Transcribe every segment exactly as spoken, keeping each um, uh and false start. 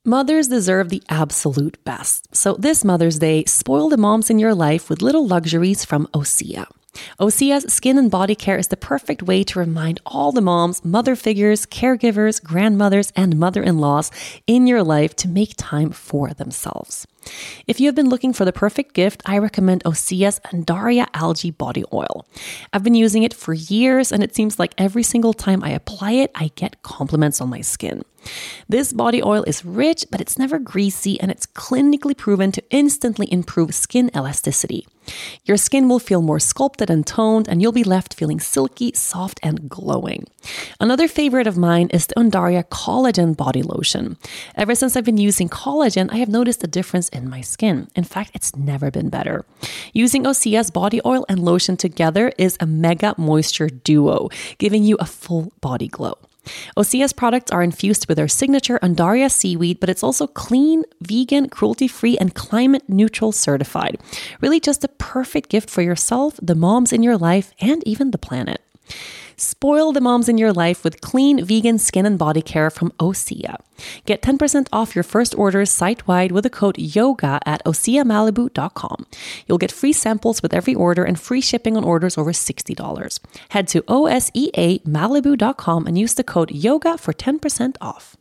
Mothers deserve the absolute best. So this Mother's Day, spoil the moms in your life with little luxuries from Osea. Osea's skin and body care is the perfect way to remind all the moms, mother figures, caregivers, grandmothers, and mother-in-laws in your life to make time for themselves. If you have been looking for the perfect gift, I recommend Osea's Undaria Algae Body Oil. I've been using it for years, and it seems like every single time I apply it, I get compliments on my skin. This body oil is rich, but it's never greasy, and it's clinically proven to instantly improve skin elasticity. Your skin will feel more sculpted and toned, and you'll be left feeling silky, soft, and glowing. Another favorite of mine is the Undaria Collagen Body Lotion. Ever since I've been using collagen, I have noticed a difference in my skin. In fact, it's never been better. Using Osea's body oil and lotion together is a mega moisture duo, giving you a full body glow. Osea's products are infused with their signature Undaria seaweed, but it's also clean, vegan, cruelty-free, and climate-neutral certified. Really just a perfect gift for yourself, the moms in your life, and even the planet. Spoil the moms in your life with clean, vegan skin and body care from Osea. Get ten percent off your first orders site-wide with the code YOGA at osea malibu dot com. You'll get free samples with every order and free shipping on orders over sixty dollars. Head to osea malibu dot com and use the code YOGA for ten percent off.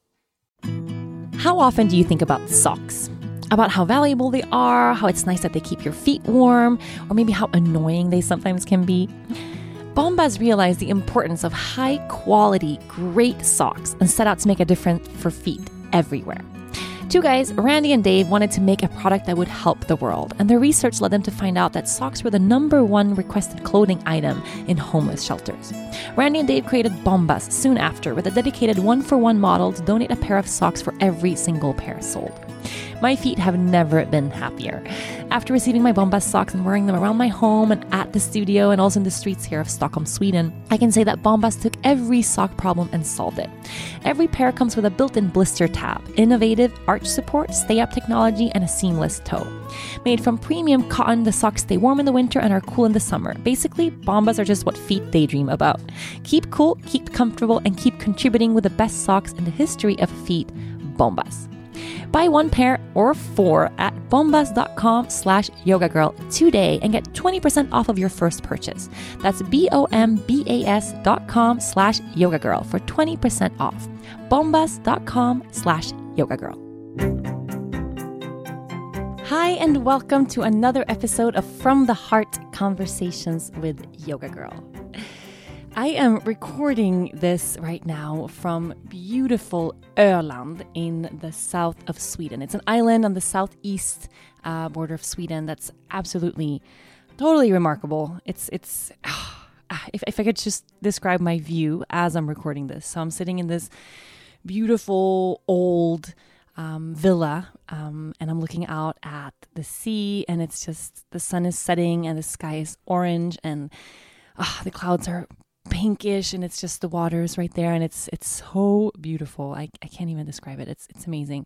How often do you think about socks? About how valuable they are, how it's nice that they keep your feet warm, or maybe how annoying they sometimes can be? Bombas realized the importance of high-quality, great socks and set out to make a difference for feet everywhere. Two guys, Randy and Dave, wanted to make a product that would help the world, and their research led them to find out that socks were the number one requested clothing item in homeless shelters. Randy and Dave created Bombas soon after with a dedicated one-for-one model to donate a pair of socks for every single pair sold. My feet have never been happier. After receiving my Bombas socks and wearing them around my home and at the studio and also in the streets here of Stockholm, Sweden, I can say that Bombas took every sock problem and solved it. Every pair comes with a built-in blister tab, innovative arch support, stay-up technology, and a seamless toe. Made from premium cotton, the socks stay warm in the winter and are cool in the summer. Basically, Bombas are just what feet daydream about. Keep cool, keep comfortable, and keep contributing with the best socks in the history of feet, Bombas. Buy one pair or four at bombas.com slash yoga girl today and get twenty percent off of your first purchase. That's B-O-M-B-A-S dot com slash yoga girl for twenty percent off. Bombas.com slash yoga girl. Hi, and welcome to another episode of From the Heart Conversations with Yoga Girl. I am recording this right now from beautiful Öland in the south of Sweden. It's an island on the southeast uh, border of Sweden that's absolutely, totally remarkable. It's, it's. Uh, if, if I could just describe my view as I'm recording this. So I'm sitting in this beautiful old um, villa um, and I'm looking out at the sea, and it's just, the sun is setting and the sky is orange and uh, the clouds are pinkish, and it's just the water's right there, and it's it's so beautiful. I, I can't even describe it. It's it's amazing.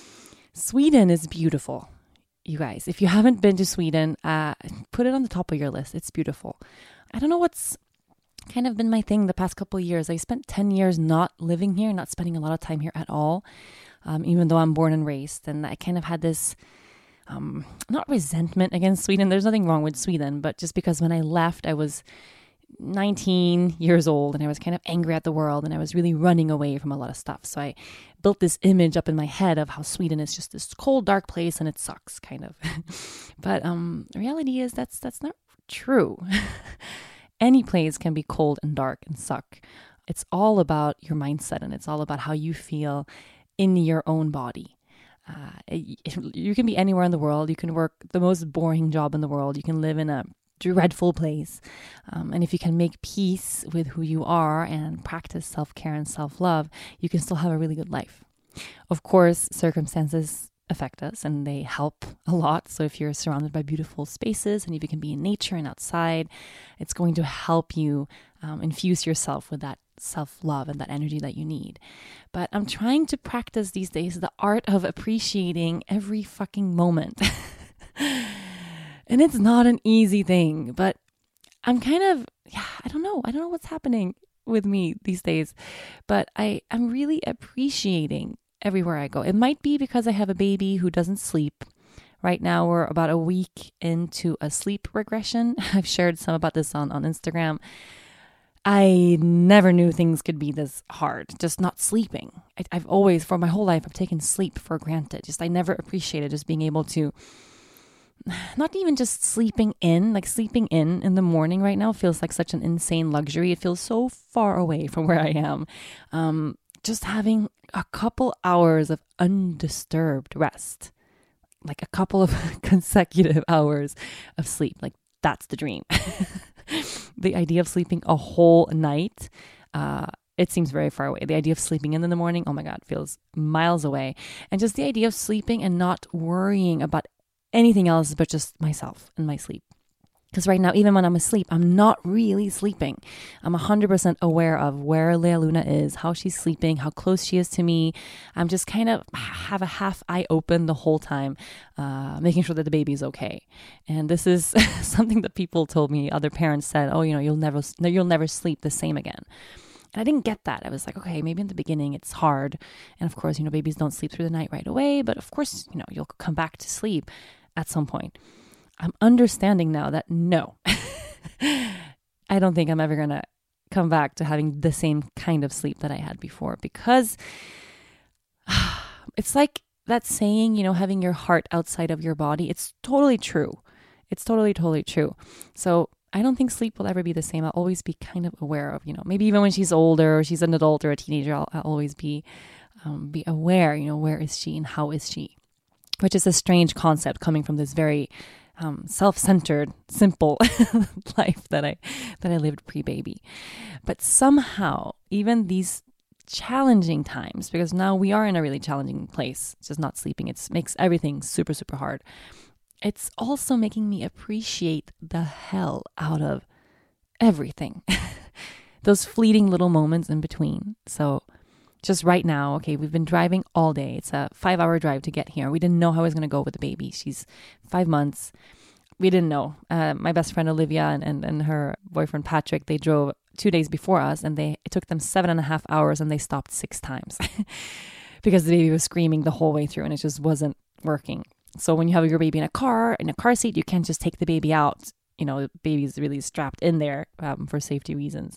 Sweden is beautiful, you guys. If you haven't been to Sweden, uh, put it on the top of your list. It's beautiful. I don't know what's kind of been my thing the past couple of years. I spent ten years not living here, not spending a lot of time here at all, um, even though I'm born and raised. And I kind of had this, um, not resentment against Sweden. There's nothing wrong with Sweden, but just because when I left, I was nineteen years old and I was kind of angry at the world and I was really running away from a lot of stuff. So I built this image up in my head of how Sweden is just this cold, dark place and it sucks, kind of. But um, the reality is that's that's not true. Any place can be cold and dark and suck. It's all about your mindset, and it's all about how you feel in your own body. Uh, it, you can be anywhere in the world. You can work the most boring job in the world. You can live in a dreadful place. Um, and if you can make peace with who you are and practice self-care and self-love, you can still have a really good life. Of course, circumstances affect us and they help a lot. So if you're surrounded by beautiful spaces and if you can be in nature and outside, it's going to help you um, infuse yourself with that self-love and that energy that you need. But I'm trying to practice these days the art of appreciating every fucking moment. And it's not an easy thing, but I'm kind of, yeah, I don't know. I don't know what's happening with me these days, but I, I'm really appreciating everywhere I go. It might be because I have a baby who doesn't sleep. Right now, we're about a week into a sleep regression. I've shared some about this on, on Instagram. I never knew things could be this hard, just not sleeping. I, I've always, for my whole life, I've taken sleep for granted. Just I never appreciated just being able to, not even just sleeping in, like sleeping in in the morning right now feels like such an insane luxury. It feels so far away from where I am. Um, just having a couple hours of undisturbed rest, like a couple of consecutive hours of sleep, like that's the dream. The idea of sleeping a whole night, uh, it seems very far away. The idea of sleeping in in the morning, oh my God, feels miles away. And just the idea of sleeping and not worrying about anything else but just myself and my sleep. Because right now, even when I'm asleep, I'm not really sleeping. I'm one hundred percent aware of where Lea Luna is, how she's sleeping, how close she is to me. I'm just kind of have a half eye open the whole time, uh, making sure that the baby is okay. And this is something that people told me, other parents said, oh, you know, you'll never, you'll never sleep the same again. And I didn't get that. I was like, okay, maybe in the beginning it's hard. And of course, you know, babies don't sleep through the night right away. But of course, you know, you'll come back to sleep at some point. I'm understanding now that no, I don't think I'm ever going to come back to having the same kind of sleep that I had before, because it's like that saying, you know, having your heart outside of your body. It's totally true. It's totally, totally true. So I don't think sleep will ever be the same. I'll always be kind of aware of, you know, maybe even when she's older or she's an adult or a teenager, I'll, I'll always be, um, be aware, you know, where is she and how is she? Which is a strange concept coming from this very um, self-centered, simple life that I that I lived pre-baby. But somehow, even these challenging times, because now we are in a really challenging place, it's just not sleeping, it makes everything super, super hard. It's also making me appreciate the hell out of everything. Those fleeting little moments in between. So just right now, okay, we've been driving all day. It's a five hour drive to get here. We didn't know how I was going to go with the baby. She's five months. We didn't know. Uh, my best friend Olivia and, and, and her boyfriend Patrick, they drove two days before us, and they it took them seven and a half hours and they stopped six times because the baby was screaming the whole way through and it just wasn't working. So when you have your baby in a car, in a car seat, you can't just take the baby out. You know, the baby's really strapped in there um, for safety reasons.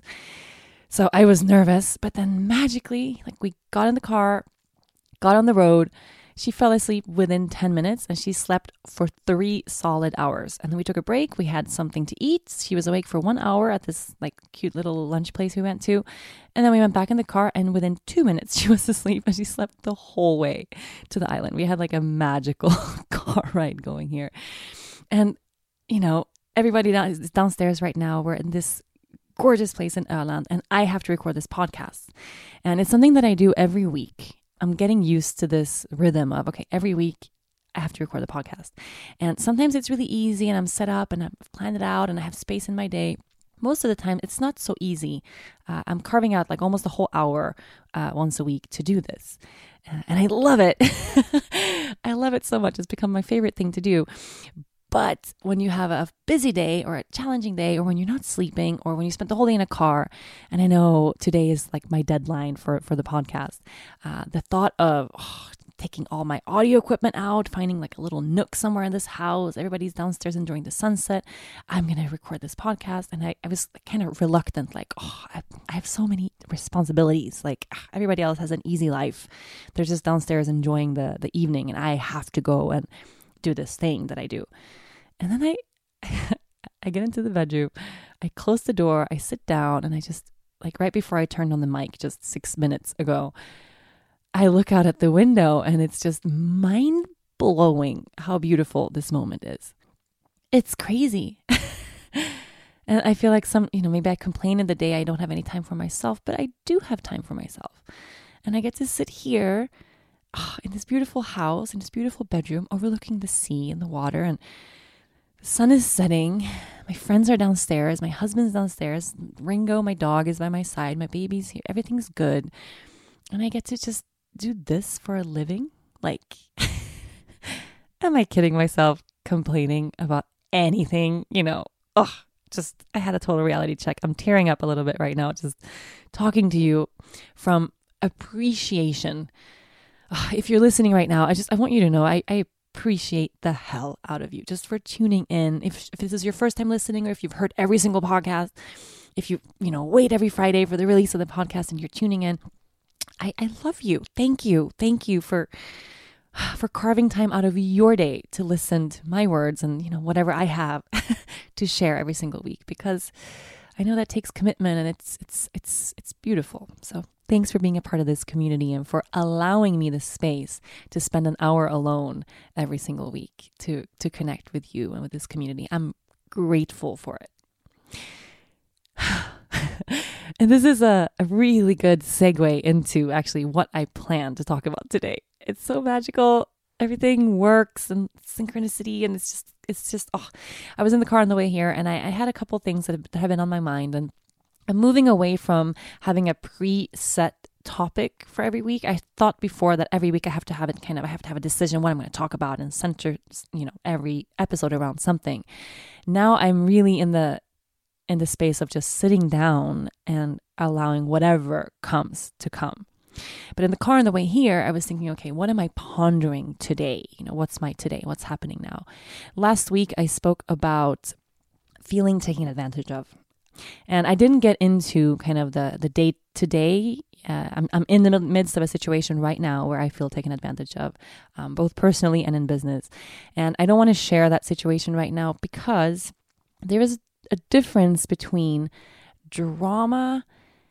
So I was nervous, but then magically, like we got in the car, got on the road. She fell asleep within ten minutes and she slept for three solid hours. And then we took a break. We had something to eat. She was awake for one hour at this like cute little lunch place we went to. And then we went back in the car and within two minutes she was asleep and she slept the whole way to the island. We had like a magical car ride going here. And, you know, everybody down, is downstairs right now. We're in this gorgeous place in Öland and I have to record this podcast. And it's something that I do every week. I'm getting used to this rhythm of, okay, every week I have to record the podcast. And sometimes it's really easy and I'm set up and I've planned it out and I have space in my day. Most of the time, it's not so easy. Uh, I'm carving out like almost a whole hour uh, once a week to do this. Uh, and I love it. I love it so much. It's become my favorite thing to do. But when you have a busy day or a challenging day or when you're not sleeping or when you spent the whole day in a car, and I know today is like my deadline for, for the podcast, uh, the thought of oh, taking all my audio equipment out, finding like a little nook somewhere in this house, everybody's downstairs enjoying the sunset, I'm going to record this podcast. And I, I was kind of reluctant, like, oh, I, I have so many responsibilities. Like everybody else has an easy life. They're just downstairs enjoying the, the evening and I have to go and do this thing that I do. And then I I get into the bedroom, I close the door, I sit down, and I just, like right before I turned on the mic just six minutes ago, I look out at the window and it's just mind-blowing how beautiful this moment is. It's crazy. And I feel like some, you know, maybe I complain in the day I don't have any time for myself, but I do have time for myself. And I get to sit here oh, in this beautiful house, in this beautiful bedroom, overlooking the sea and the water, and the sun is setting. My friends are downstairs. My husband's downstairs. Ringo, my dog, is by my side. My baby's here. Everything's good. And I get to just do this for a living. Like, am I kidding myself complaining about anything? You know, ugh, just, I had a total reality check. I'm tearing up a little bit right now, just talking to you from appreciation uh, if you're listening right now, I just, I want you to know, I, I appreciate the hell out of you just for tuning in. If, if this is your first time listening, or if you've heard every single podcast, if you, you know, wait every Friday for the release of the podcast and you're tuning in, I, I love you. Thank you. Thank you for, for carving time out of your day to listen to my words and, you know, whatever I have to share every single week, because I know that takes commitment, and it's, it's, it's, it's beautiful. So thanks for being a part of this community and for allowing me the space to spend an hour alone every single week to, to connect with you and with this community. I'm grateful for it. And this is a, a really good segue into actually what I plan to talk about today. It's so magical. Everything works and synchronicity, and it's just, it's just, oh, I was in the car on the way here, and I, I had a couple things that have, that have been on my mind, and I'm moving away from having a preset topic for every week. I thought before that every week I have to have it kind of, I have to have a decision what I'm going to talk about and center, you know, every episode around something. Now I'm really in the, in the space of just sitting down and allowing whatever comes to come. But in the car on the way here, I was thinking, okay, what am I pondering today? You know, what's my today? What's happening now? Last week, I spoke about feeling taken advantage of. And I didn't get into kind of the, the day to day. Uh, I'm, I'm in the midst of a situation right now where I feel taken advantage of, um, both personally and in business. And I don't want to share that situation right now because there is a difference between drama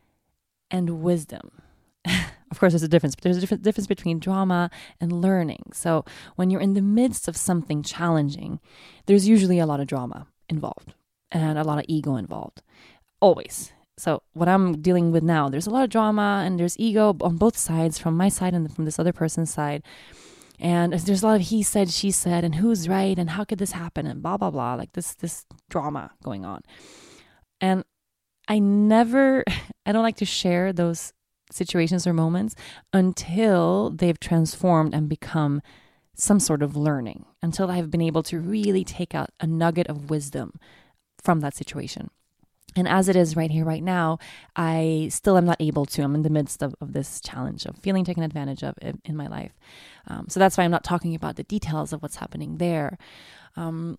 and wisdom. Of course, there's a difference, but there's a different difference between drama and learning. So when you're in the midst of something challenging, there's usually a lot of drama involved and a lot of ego involved, always. So what I'm dealing with now, there's a lot of drama and there's ego on both sides, from my side and from this other person's side. And there's a lot of he said, she said, and who's right, and how could this happen, and blah, blah, blah, like this, this drama going on. And I never, I don't like to share those situations or moments until they've transformed and become some sort of learning, until I've been able to really take out a nugget of wisdom from that situation. And as it is right here, right now, I still am not able to. I'm in the midst of, of this challenge of feeling taken advantage of in, in my life. Um, so that's why I'm not talking about the details of what's happening there. Um,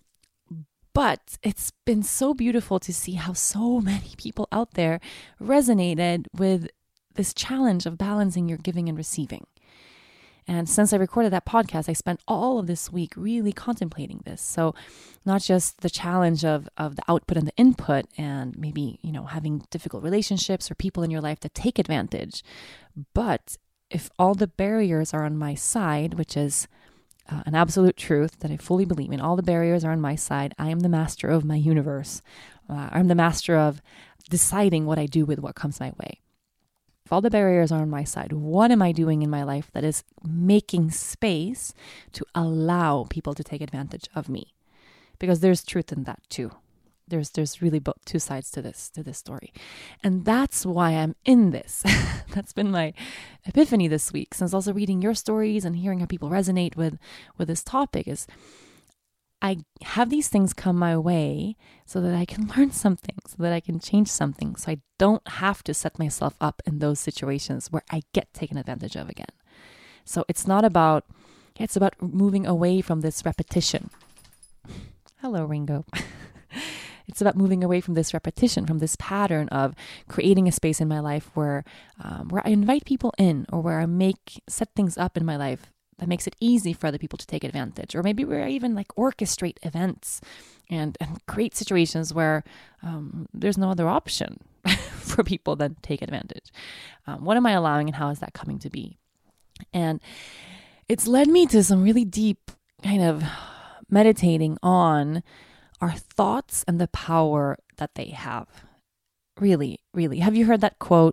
but it's been so beautiful to see how so many people out there resonated with this challenge of balancing your giving and receiving. And since I recorded that podcast, I spent all of this week really contemplating this. So not just the challenge of, of the output and the input, and maybe, you know, having difficult relationships or people in your life that take advantage, but if all the barriers are on my side, which is uh, an absolute truth that I fully believe in, all the barriers are on my side, I am the master of my universe. Uh, I'm the master of deciding what I do with what comes my way. If all the barriers are on my side, what am I doing in my life that is making space to allow people to take advantage of me? Because there's truth in that too. There's there's really both two sides to this to this story. And that's why I'm in this. That's been my epiphany this week, since also reading your stories and hearing how people resonate with, with this topic, is I have these things come my way so that I can learn something, so that I can change something, so I don't have to set myself up in those situations where I get taken advantage of again. So it's not about, it's about moving away from this repetition. Hello, Ringo. It's about moving away from this repetition, from this pattern of creating a space in my life where, um, where I invite people in, or where I make, set things up in my life that makes it easy for other people to take advantage. Or maybe where I even like orchestrate events and, and create situations where um, there's no other option for people than take advantage. Um, what am I allowing, and how is that coming to be? And it's led me to some really deep kind of meditating on our thoughts and the power that they have. Really, really. Have you heard that quote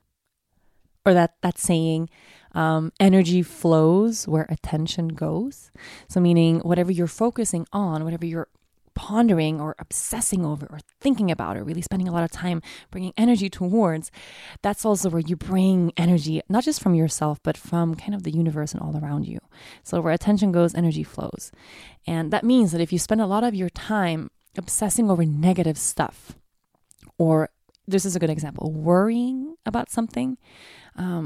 or that, that saying? Um, energy flows where attention goes. So meaning whatever you're focusing on, whatever you're pondering or obsessing over or thinking about or really spending a lot of time bringing energy towards, that's also where you bring energy, not just from yourself, but from kind of the universe and all around you. So where attention goes, energy flows. And that means that if you spend a lot of your time obsessing over negative stuff, or this is a good example, worrying about something, um,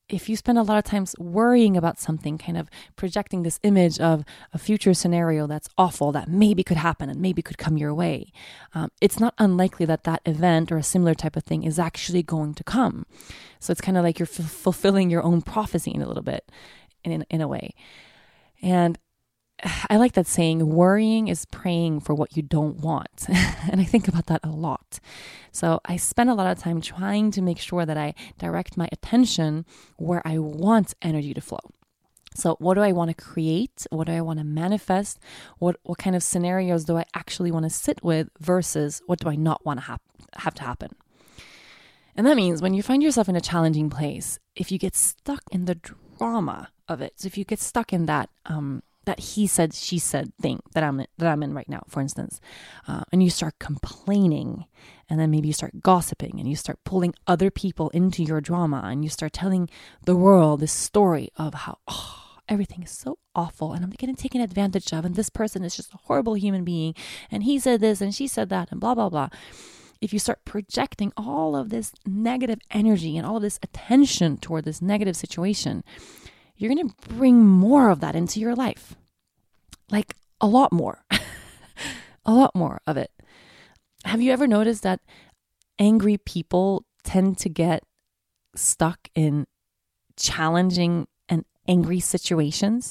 if you spend a lot of times worrying about something, kind of projecting this image of a future scenario that's awful, that maybe could happen and maybe could come your way, um, it's not unlikely that that event or a similar type of thing is actually going to come. So it's kind of like you're f- fulfilling your own prophecy in a little bit, in, in a way. And I like that saying, worrying is praying for what you don't want. And I think about that a lot. So I spend a lot of time trying to make sure that I direct my attention where I want energy to flow. So what do I want to create? What do I want to manifest? What what kind of scenarios do I actually want to sit with versus what do I not want to hap- have to happen? And that means when you find yourself in a challenging place, if you get stuck in the drama of it, so if you get stuck in that um, that he said, she said thing that I'm in, that I'm in right now, for instance, uh, and you start complaining, and then maybe you start gossiping, and you start pulling other people into your drama, and you start telling the world this story of how oh, everything is so awful, and I'm getting taken advantage of, and this person is just a horrible human being, and he said this, and she said that, and blah, blah, blah. If you start projecting all of this negative energy and all of this attention toward this negative situation, you're going to bring more of that into your life. Like a lot more. A lot more of it. Have you ever noticed that angry people tend to get stuck in challenging and angry situations?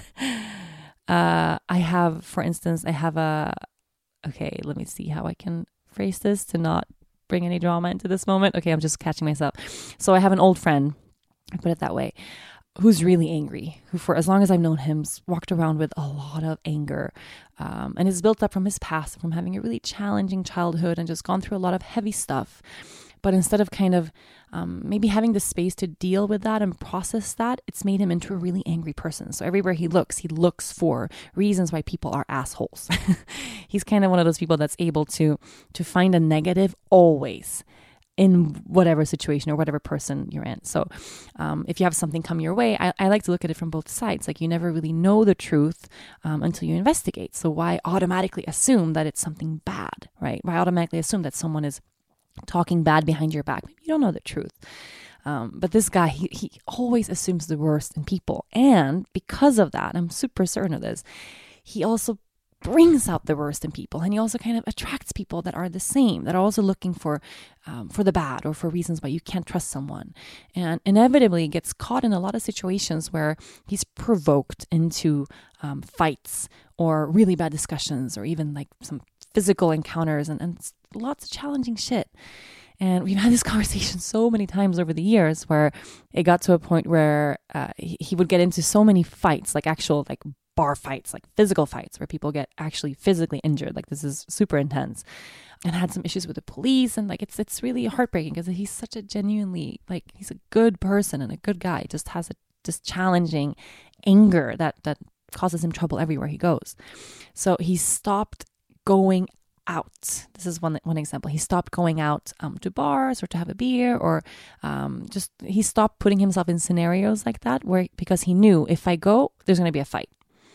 uh, I have, for instance, I have a, okay, let me see how I can phrase this to not bring any drama into this moment. Okay, I'm just catching myself. So I have an old friend, I put it that way, who's really angry, who for as long as I've known him, walked around with a lot of anger, um, and is built up from his past, from having a really challenging childhood and just gone through a lot of heavy stuff. But instead of kind of um, maybe having the space to deal with that and process that, it's made him into a really angry person. So everywhere he looks, he looks for reasons why people are assholes. He's kind of one of those people that's able to to find a negative always in whatever situation or whatever person you're in. So um, if you have something come your way, I, I like to look at it from both sides. Like you never really know the truth um, until you investigate. So why automatically assume that it's something bad, right? Why automatically assume that someone is talking bad behind your back? Maybe you don't know the truth. Um, but this guy, he, he always assumes the worst in people. And because of that, I'm super certain of this, he also brings out the worst in people, and he also kind of attracts people that are the same, that are also looking for um, for the bad or for reasons why you can't trust someone, and inevitably gets caught in a lot of situations where he's provoked into um, fights or really bad discussions or even like some physical encounters and, and lots of challenging shit. And we've had this conversation so many times over the years where it got to a point where uh, he, he would get into so many fights, like actual like bar fights, like physical fights where people get actually physically injured. Like this is super intense, and had some issues with the police. And like, it's, it's really heartbreaking because he's such a genuinely, like he's a good person and a good guy, just has a just challenging anger that, that causes him trouble everywhere he goes. So he stopped going out. This is one one example. He stopped going out um, to bars or to have a beer, or um, just he stopped putting himself in scenarios like that where, because he knew if I go, there's going to be a fight.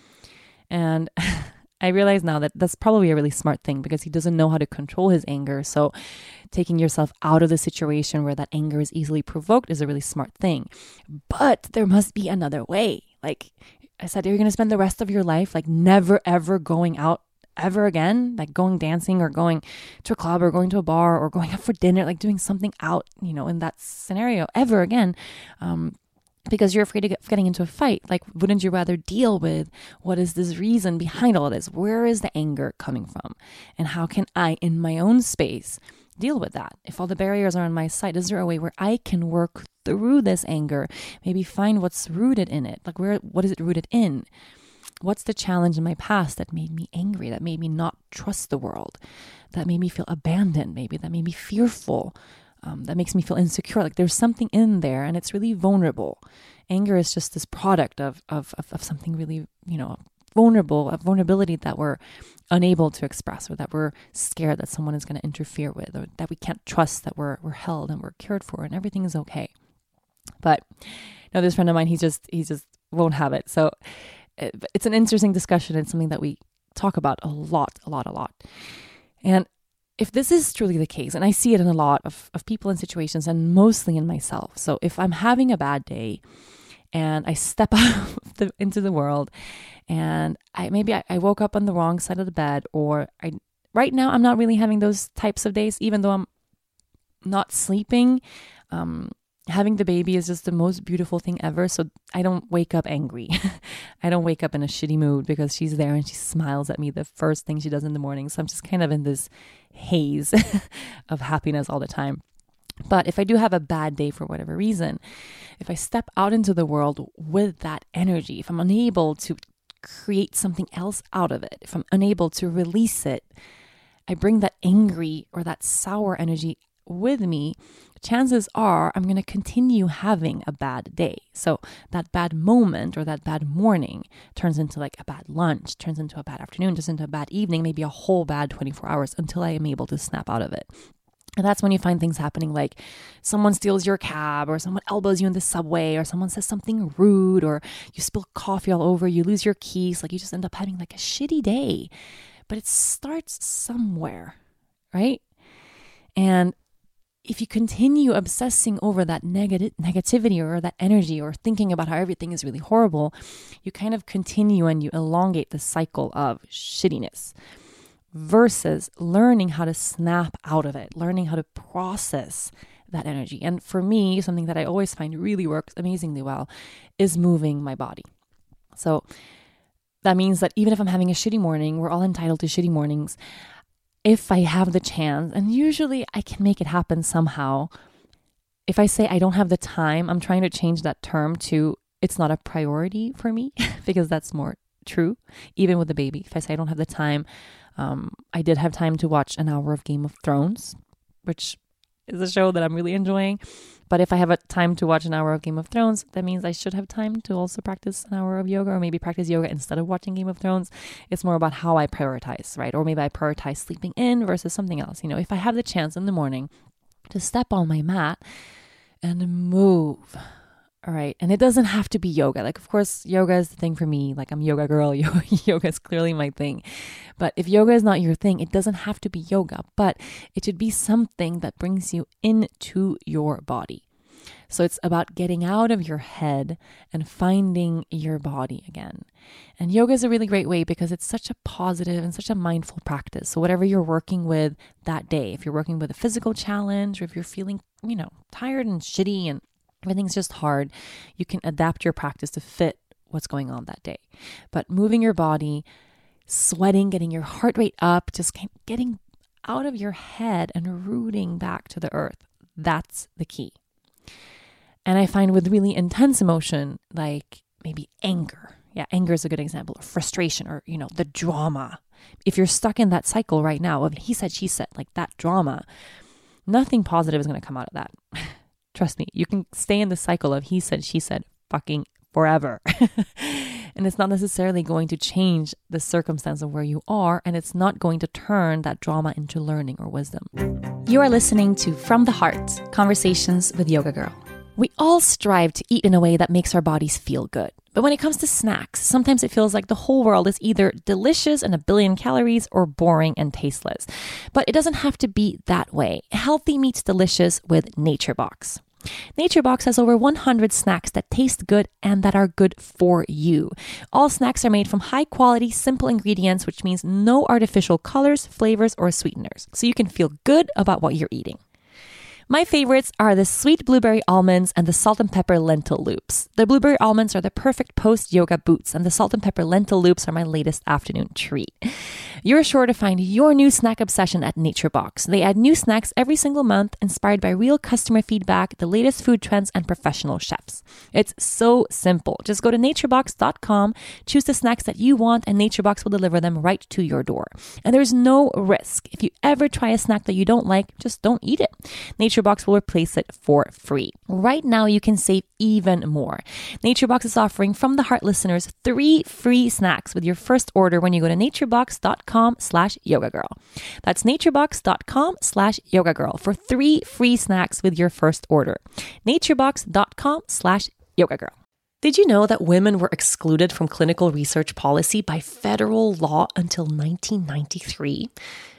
And I realize now that that's probably a really smart thing because he doesn't know how to control his anger. So taking yourself out of the situation where that anger is easily provoked is a really smart thing. But there must be another way. Like I said, you're going to spend the rest of your life like never, ever going out ever again, like going dancing or going to a club or going to a bar or going out for dinner, like doing something out, you know, in that scenario ever again. Um, because you're afraid of get, getting into a fight. Like, wouldn't you rather deal with what is this reason behind all of this? Where is the anger coming from? And how can I, in my own space, deal with that? If all the barriers are on my side, is there a way where I can work through this anger? Maybe find what's rooted in it. Like, where, what is it rooted in? What's the challenge in my past that made me angry, that made me not trust the world, that made me feel abandoned, maybe that made me fearful? Um, that makes me feel insecure. Like there's something in there and it's really vulnerable. Anger is just this product of, of, of, of something really, you know, vulnerable, a vulnerability that we're unable to express, or that we're scared that someone is going to interfere with, or that we can't trust that we're, we're held and we're cared for and everything is okay. But no, this friend of mine, he just, he just won't have it. So it, it's an interesting discussion and something that we talk about a lot, a lot, a lot. And if this is truly the case, and I see it in a lot of, of people and situations and mostly in myself. So if I'm having a bad day and I step out the, into the world and I maybe I, I woke up on the wrong side of the bed, or I right now I'm not really having those types of days, even though I'm not sleeping. Um, having the baby is just the most beautiful thing ever. So I don't wake up angry. I don't wake up in a shitty mood because she's there and she smiles at me the first thing she does in the morning. So I'm just kind of in this haze of happiness all the time. But if I do have a bad day for whatever reason, if I step out into the world with that energy, if I'm unable to create something else out of it, if I'm unable to release it, I bring that angry or that sour energy with me, chances are I'm going to continue having a bad day. So that bad moment or that bad morning turns into like a bad lunch, turns into a bad afternoon, turns into a bad evening, maybe a whole bad twenty-four hours until I am able to snap out of it. And that's when you find things happening like someone steals your cab, or someone elbows you in the subway, or someone says something rude, or you spill coffee all over, you lose your keys. Like you just end up having like a shitty day. But it starts somewhere, right? And if you continue obsessing over that negative negativity or that energy, or thinking about how everything is really horrible, you kind of continue and you elongate the cycle of shittiness versus learning how to snap out of it, learning how to process that energy. And for me, something that I always find really works amazingly well is moving my body. So that means that even if I'm having a shitty morning, we're all entitled to shitty mornings. If I have the chance, and usually I can make it happen somehow. If I say I don't have the time, I'm trying to change that term to it's not a priority for me because that's more true. Even with the baby, if I say I don't have the time, um, I did have time to watch an hour of Game of Thrones, which is a show that I'm really enjoying. But if I have a time to watch an hour of Game of Thrones, that means I should have time to also practice an hour of yoga, or maybe practice yoga instead of watching Game of Thrones. It's more about how I prioritize, right? Or maybe I prioritize sleeping in versus something else. You know, if I have the chance in the morning to step on my mat and move, all right? And it doesn't have to be yoga. Like, of course, yoga is the thing for me. Like, I'm a yoga girl. Yoga is clearly my thing. But if yoga is not your thing, it doesn't have to be yoga, but it should be something that brings you into your body. So it's about getting out of your head and finding your body again. And yoga is a really great way because it's such a positive and such a mindful practice. So whatever you're working with that day, if you're working with a physical challenge, or if you're feeling, you know, tired and shitty and everything's just hard, you can adapt your practice to fit what's going on that day. But moving your body, sweating, getting your heart rate up, just getting out of your head and rooting back to the earth, that's the key. And I find with really intense emotion, like maybe anger. Yeah, anger is a good example. Or frustration, or, you know, the drama. If you're stuck in that cycle right now of he said, she said, like that drama, nothing positive is going to come out of that. Trust me, you can stay in the cycle of he said, she said, fucking forever. And it's not necessarily going to change the circumstance of where you are, and it's not going to turn that drama into learning or wisdom. You are listening to From the Heart, Conversations with Yoga Girl. We all strive to eat in a way that makes our bodies feel good. But when it comes to snacks, sometimes it feels like the whole world is either delicious and a billion calories or boring and tasteless. But it doesn't have to be that way. Healthy meets delicious with NatureBox. NatureBox has over one hundred snacks that taste good and that are good for you. All snacks are made from high quality, simple ingredients, which means no artificial colors, flavors, or sweeteners. So you can feel good about what you're eating. My favorites are the sweet blueberry almonds and the salt and pepper lentil loops. The blueberry almonds are the perfect post-yoga boots, and the salt and pepper lentil loops are my latest afternoon treat. You're sure to find your new snack obsession at NatureBox. They add new snacks every single month, inspired by real customer feedback, the latest food trends, and professional chefs. It's so simple. Just go to naturebox dot com, choose the snacks that you want, and NatureBox will deliver them right to your door. And there's no risk. If you ever try a snack that you don't like, just don't eat it. NatureBox will replace it for free. Right now, you can save even more. NatureBox is offering From the Heart listeners three free snacks with your first order when you go to naturebox dot com slash yoga girl. That's naturebox dot com slash yoga girl for three free snacks with your first order. naturebox dot com slash yoga girl. Did you know that women were excluded from clinical research policy by federal law until nineteen ninety-three?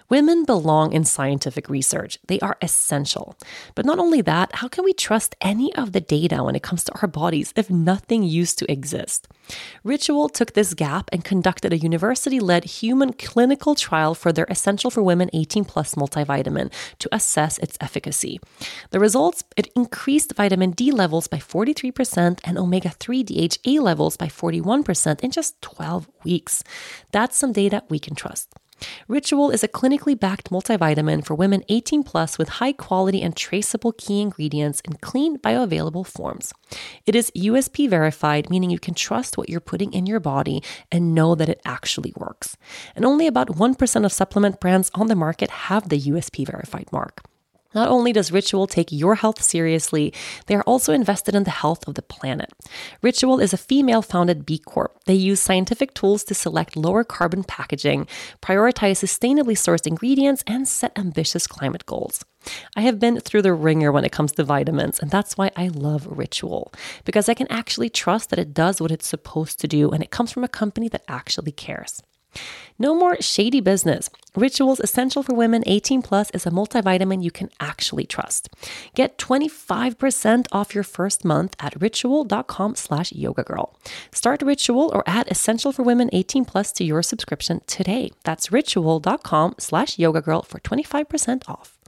Women belong in scientific research. They are essential. But not only that, how can we trust any of the data when it comes to our bodies if nothing used to exist? Ritual took this gap and conducted a university-led human clinical trial for their Essential for Women eighteen plus multivitamin to assess its efficacy. The results, it increased vitamin D levels by forty-three percent and omega three D H A levels by forty-one percent in just twelve weeks. That's some data we can trust. Ritual is a clinically backed multivitamin for women eighteen plus with high quality and traceable key ingredients in clean bioavailable forms. It is U S P verified, meaning you can trust what you're putting in your body and know that it actually works. And only about one percent of supplement brands on the market have the U S P verified mark. Not only does Ritual take your health seriously, they are also invested in the health of the planet. Ritual is a female-founded B Corp. They use scientific tools to select lower carbon packaging, prioritize sustainably sourced ingredients, and set ambitious climate goals. I have been through the ringer when it comes to vitamins, and that's why I love Ritual, because I can actually trust that it does what it's supposed to do, and it comes from a company that actually cares. No more shady business. Ritual's Essential for Women eighteen plus is a multivitamin you can actually trust. Get twenty-five percent off your first month at ritual.com slash yoga girl. Start Ritual or add Essential for Women eighteen plus to your subscription today. That's ritual.com slash yoga girl for twenty-five percent off.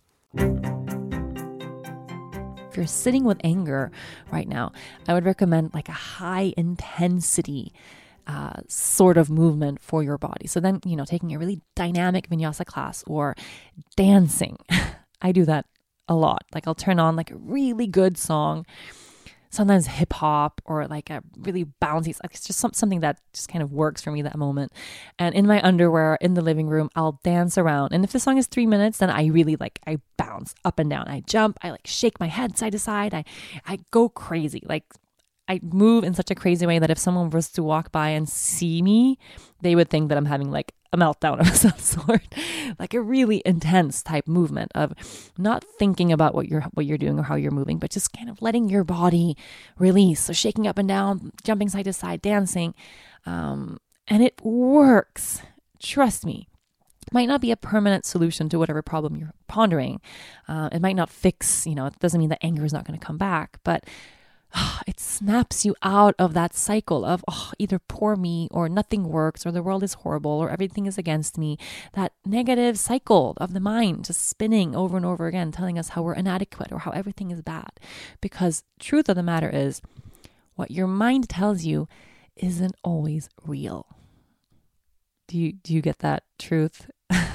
If you're sitting with anger right now, I would recommend like a high intensity Uh, sort of movement for your body. So then, you know, taking a really dynamic vinyasa class or dancing. I do that a lot. Like I'll turn on like a really good song, sometimes hip hop or like a really bouncy, like it's just some, something that just kind of works for me that moment. And in my underwear in the living room, I'll dance around. And if the song is three minutes, then I really like, I bounce up and down. I jump, I like shake my head side to side. I, I go crazy. Like I move in such a crazy way that if someone was to walk by and see me, they would think that I'm having like a meltdown of some sort, like a really intense type movement of not thinking about what you're what you're doing or how you're moving, but just kind of letting your body release. So shaking up and down, jumping side to side, dancing, um, and it works. Trust me. It might not be a permanent solution to whatever problem you're pondering. Uh, it might not fix, you know, it doesn't mean that anger is not going to come back, but it snaps you out of that cycle of oh, either poor me or nothing works or the world is horrible or everything is against me. That negative cycle of the mind just spinning over and over again, telling us how we're inadequate or how everything is bad. Because truth of the matter is, what your mind tells you isn't always real. Do you, do you get that truth?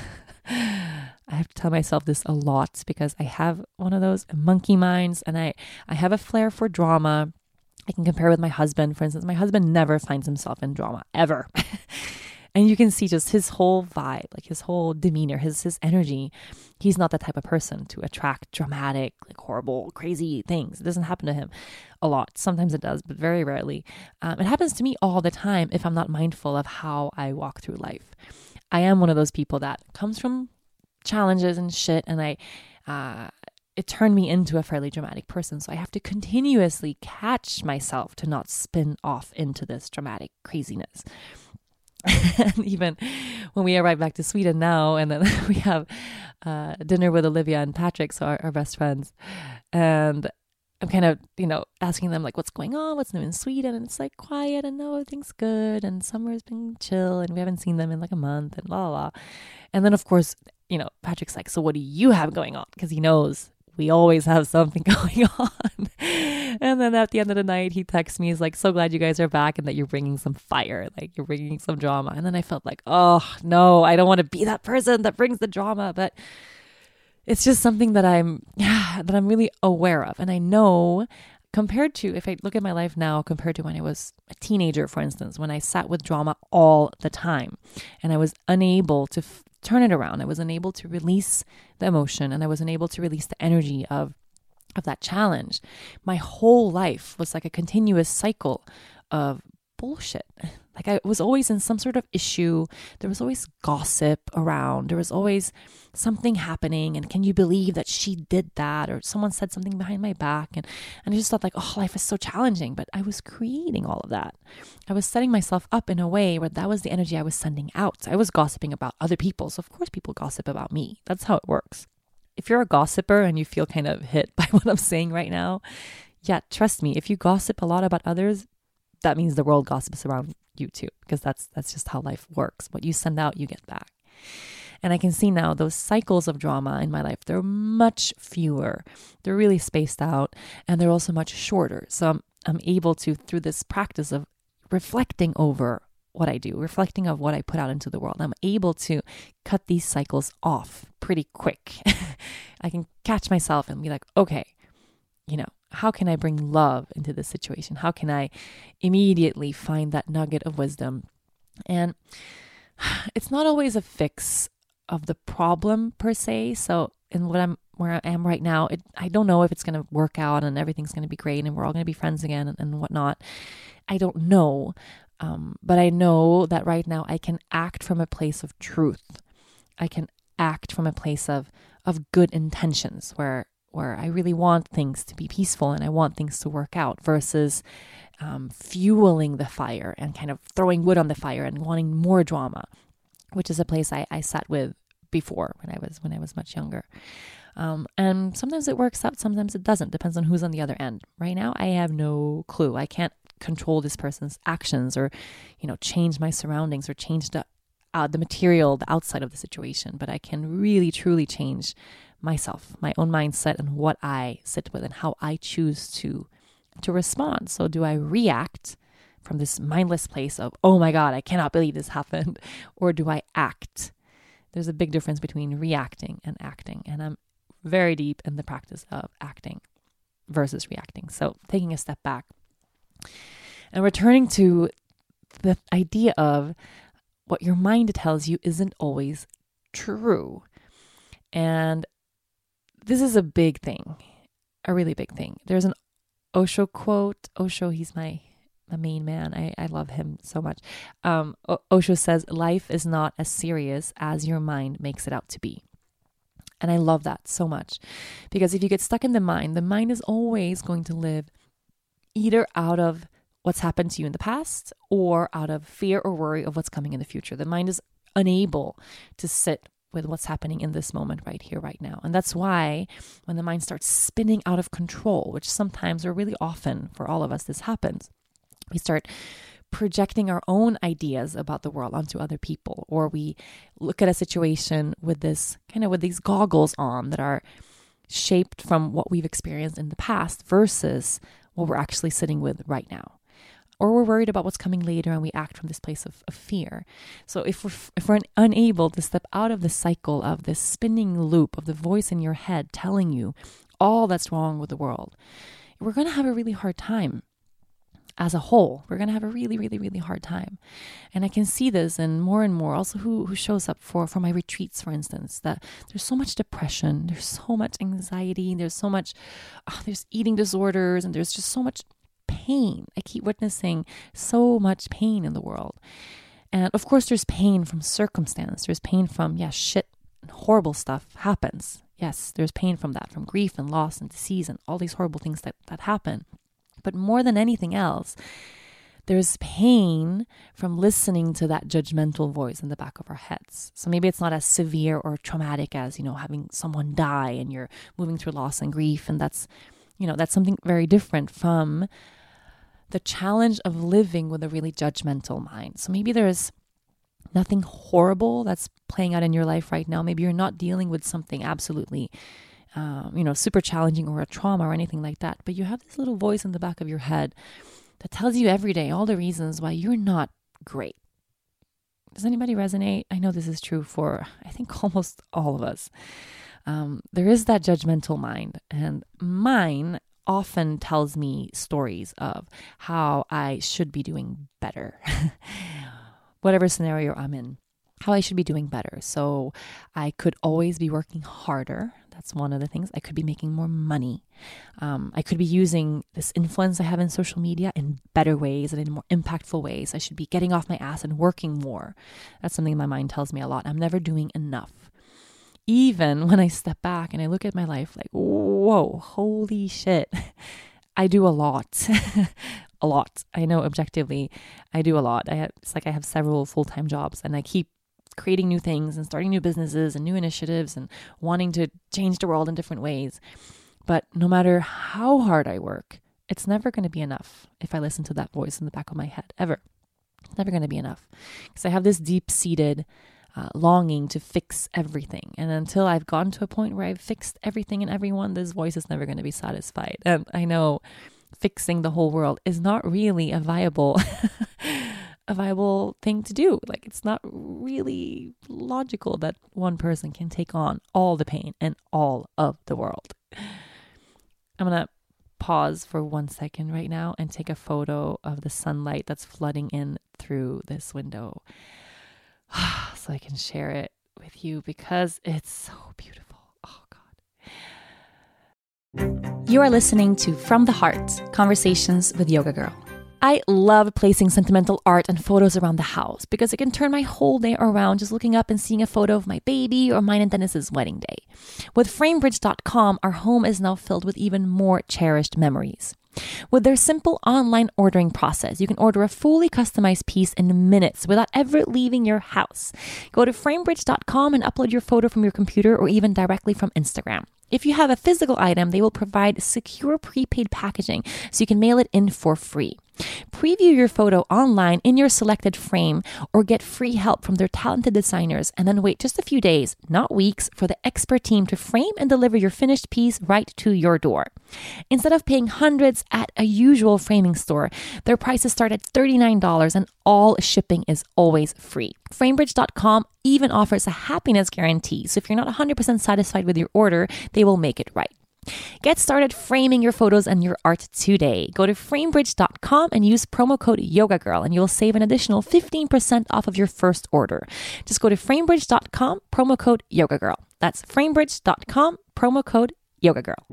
I have to tell myself this a lot because I have one of those monkey minds and I, I have a flair for drama. I can compare with my husband. For instance, my husband never finds himself in drama, ever. And you can see just his whole vibe, like his whole demeanor, his his energy. He's not that type of person to attract dramatic, like horrible, crazy things. It doesn't happen to him a lot. Sometimes it does, but very rarely. Um, it happens to me all the time if I'm not mindful of how I walk through life. I am one of those people that comes from challenges and shit, and I uh it turned me into a fairly dramatic person, so I have to continuously catch myself to not spin off into this dramatic craziness. And even when we arrive back to Sweden now, and then we have uh dinner with Olivia and Patrick, so our, our best friends, and I'm kind of, you know, asking them like, what's going on? What's new in Sweden? And it's like quiet and no, everything's good. And summer's been chill and we haven't seen them in like a month and blah, blah, blah. And then of course, you know, Patrick's like, so what do you have going on? Because he knows we always have something going on. And then at the end of the night, he texts me, he's like, so glad you guys are back and that you're bringing some fire, like you're bringing some drama. And then I felt like, oh no, I don't want to be that person that brings the drama. But it's just something that I'm, yeah, that I'm really aware of. And I know compared to, if I look at my life now, compared to when I was a teenager, for instance, when I sat with drama all the time and I was unable to f- turn it around. I was unable to release the emotion and I was unable to release the energy of, of that challenge. My whole life was like a continuous cycle of bullshit. Like I was always in some sort of issue. There was always gossip around. There was always something happening. And can you believe that she did that? Or someone said something behind my back. And, and I just thought like, oh, life is so challenging. But I was creating all of that. I was setting myself up in a way where that was the energy I was sending out. I was gossiping about other people. So of course people gossip about me. That's how it works. If you're a gossiper and you feel kind of hit by what I'm saying right now, yeah, trust me, if you gossip a lot about others, that means the world gossips around you too, because that's that's just how life works. What you send out, you get back. And I can see now those cycles of drama in my life, they're much fewer. They're really spaced out, and they're also much shorter. So I'm, I'm able to, through this practice of reflecting over what I do, reflecting of what I put out into the world, I'm able to cut these cycles off pretty quick. I can catch myself and be like, okay, you know, how can I bring love into this situation? How can I immediately find that nugget of wisdom? And it's not always a fix of the problem per se. So in what I'm where I am right now, it, I don't know if it's going to work out and everything's going to be great and we're all going to be friends again and, and whatnot. I don't know. Um, but I know that right now I can act from a place of truth. I can act from a place of of good intentions where where I really want things to be peaceful and I want things to work out versus um, fueling the fire and kind of throwing wood on the fire and wanting more drama, which is a place I, I sat with before when I was when I was much younger. Um, and sometimes it works out, sometimes it doesn't. Depends on who's on the other end. Right now, I have no clue. I can't control this person's actions or, you know, change my surroundings or change the uh, the material, the outside of the situation. But I can really, truly change myself, my own mindset, and what I sit with and how I choose to to respond. So do I react from this mindless place of, oh my God, I cannot believe this happened? Or do I act? There's a big difference between reacting and acting. And I'm very deep in the practice of acting versus reacting. So taking a step back and returning to the idea of what your mind tells you isn't always true. And this is a big thing, a really big thing. There's an Osho quote. Osho, he's my, my main man. I, I love him so much. Um, o- Osho says, life is not as serious as your mind makes it out to be. And I love that so much because if you get stuck in the mind, the mind is always going to live either out of what's happened to you in the past or out of fear or worry of what's coming in the future. The mind is unable to sit with what's happening in this moment right here, right now. And that's why when the mind starts spinning out of control, which sometimes or really often for all of us, this happens, we start projecting our own ideas about the world onto other people, or we look at a situation with this kind of with these goggles on that are shaped from what we've experienced in the past versus what we're actually sitting with right now. Or we're worried about what's coming later and we act from this place of, of fear. So if we're, if we're unable to step out of the cycle of this spinning loop of the voice in your head telling you all that's wrong with the world, we're going to have a really hard time. As a whole, we're going to have a really, really, really hard time. And I can see this and more and more also who, who shows up for, for my retreats, for instance, that there's so much depression, there's so much anxiety, there's so much, oh, there's eating disorders, and there's just so much pain. I keep witnessing so much pain in the world. And of course, there's pain from circumstance. There's pain from, yeah, shit and horrible stuff happens. Yes, there's pain from that, from grief and loss and disease and all these horrible things that, that happen. But more than anything else, there's pain from listening to that judgmental voice in the back of our heads. So maybe it's not as severe or traumatic as, you know, having someone die and you're moving through loss and grief. And that's, you know, that's something very different from the challenge of living with a really judgmental mind. So maybe there's nothing horrible that's playing out in your life right now. Maybe you're not dealing with something absolutely Um, you know, super challenging or a trauma or anything like that. But you have this little voice in the back of your head that tells you every day all the reasons why you're not great. Does anybody resonate? I know this is true for, I think, almost all of us. Um, there is that judgmental mind, and mine often tells me stories of how I should be doing better, whatever scenario I'm in. How I should be doing better. So I could always be working harder. That's one of the things. I could be making more money. Um, I could be using this influence I have in social media in better ways and in more impactful ways. I should be getting off my ass and working more. That's something my mind tells me a lot. I'm never doing enough. Even when I step back and I look at my life like, whoa, holy shit, I do a lot. a lot. I know objectively I do a lot. I have, it's like I have several full-time jobs and I keep creating new things and starting new businesses and new initiatives and wanting to change the world in different ways. But no matter how hard I work, it's never going to be enough if I listen to that voice in the back of my head, ever. It's never going to be enough because I have this deep-seated uh, longing to fix everything. And until I've gotten to a point where I've fixed everything and everyone, this voice is never going to be satisfied. And I know fixing the whole world is not really a viable a viable thing to do. Like, it's not really logical that one person can take on all the pain and all of the world. I'm going to pause for one second right now and take a photo of the sunlight that's flooding in through this window so I can share it with you because it's so beautiful. Oh, God. You are listening to From the Heart, Conversations with Yoga Girl. I love placing sentimental art and photos around the house because it can turn my whole day around just looking up and seeing a photo of my baby or mine and Dennis's wedding day. With Framebridge dot com, our home is now filled with even more cherished memories. With their simple online ordering process, you can order a fully customized piece in minutes without ever leaving your house. Go to Framebridge dot com and upload your photo from your computer or even directly from Instagram. If you have a physical item, they will provide secure prepaid packaging so you can mail it in for free. Preview your photo online in your selected frame or get free help from their talented designers and then wait just a few days, not weeks, for the expert team to frame and deliver your finished piece right to your door. Instead of paying hundreds at a usual framing store, their prices start at thirty-nine dollars and all shipping is always free. Framebridge dot com even offers a happiness guarantee, so if you're not one hundred percent satisfied with your order, they will make it right. Get started framing your photos and your art today. Go to Framebridge dot com and use promo code YogaGirl and you'll save an additional fifteen percent off of your first order. Just go to Framebridge dot com, promo code YogaGirl. That's Framebridge dot com, promo code YogaGirl.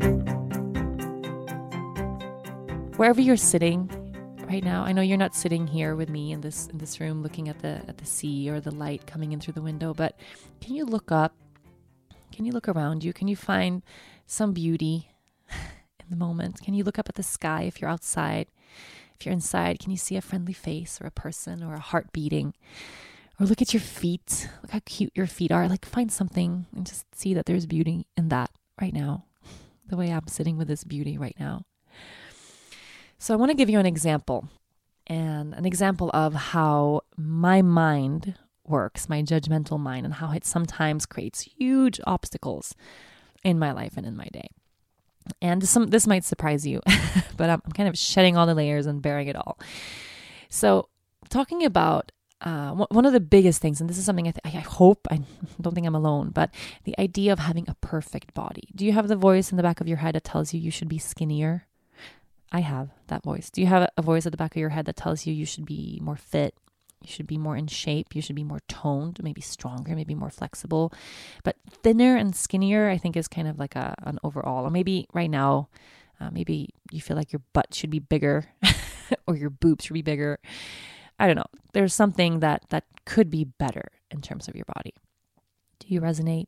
Wherever you're sitting right now, I know you're not sitting here with me in this in this room looking at the at the sea or the light coming in through the window, but can you look up? Can you look around you? Can you find some beauty in the moment? Can you look up at the sky if you're outside? If you're inside, can you see a friendly face or a person or a heart beating? Or look at your feet. Look how cute your feet are. Like, find something and just see that there's beauty in that right now. The way I'm sitting with this beauty right now. So I want to give you an example. And an example of how my mind works, my judgmental mind, and how it sometimes creates huge obstacles in my life and in my day. And some, this might surprise you, but I'm, I'm kind of shedding all the layers and bearing it all. So talking about uh, one of the biggest things, and this is something I, th- I hope, I don't think I'm alone, but the idea of having a perfect body. Do you have the voice in the back of your head that tells you you should be skinnier? I have that voice. Do you have a voice at the back of your head that tells you you should be more fit? You should be more in shape. You should be more toned, maybe stronger, maybe more flexible. But thinner and skinnier, I think, is kind of like a an overall. Or maybe right now, uh, maybe you feel like your butt should be bigger or your boobs should be bigger. I don't know. There's something that, that could be better in terms of your body. Do you resonate?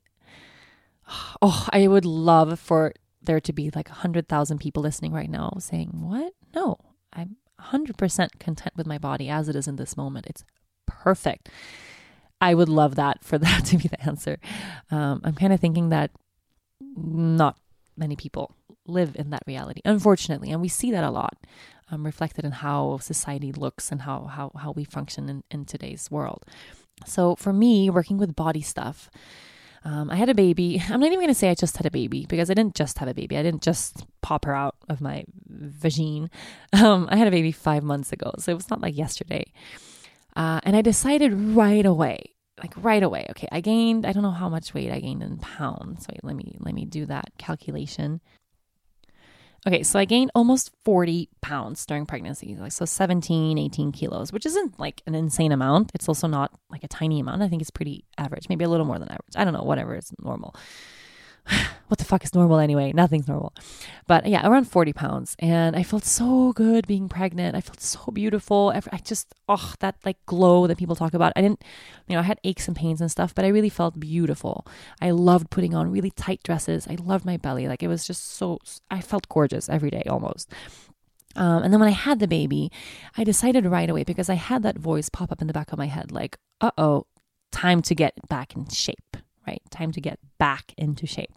Oh, I would love for there to be like one hundred thousand people listening right now saying, what? No, I'm one hundred percent content with my body as it is in this moment. It's perfect. I would love that for that to be the answer. Um, I'm kind of thinking that not many people live in that reality, unfortunately. And we see that a lot um, reflected in how society looks and how, how, how we function in, in today's world. So for me, working with body stuff, Um, I had a baby. I'm not even going to say I just had a baby because I didn't just have a baby. I didn't just pop her out of my vagine. Um, I had a baby five months ago, so it was not like yesterday. Uh, and I decided right away, like right away, okay, I gained, I don't know how much weight I gained in pounds. Wait, let me, let me do that calculation. Okay, so I gained almost forty pounds during pregnancy, like so seventeen, eighteen kilos, which isn't like an insane amount. It's also not like a tiny amount. I think it's pretty average, maybe a little more than average. I don't know, whatever is normal. what the fuck is normal anyway? Nothing's normal. But yeah, around forty pounds. And I felt so good being pregnant. I felt so beautiful. I just, oh, that like glow that people talk about. I didn't, you know, I had aches and pains and stuff, but I really felt beautiful. I loved putting on really tight dresses. I loved my belly. Like it was just so, I felt gorgeous every day almost. Um, and then when I had the baby, I decided right away, because I had that voice pop up in the back of my head, like, uh-oh, time to get back in shape, right? Time to get back into shape.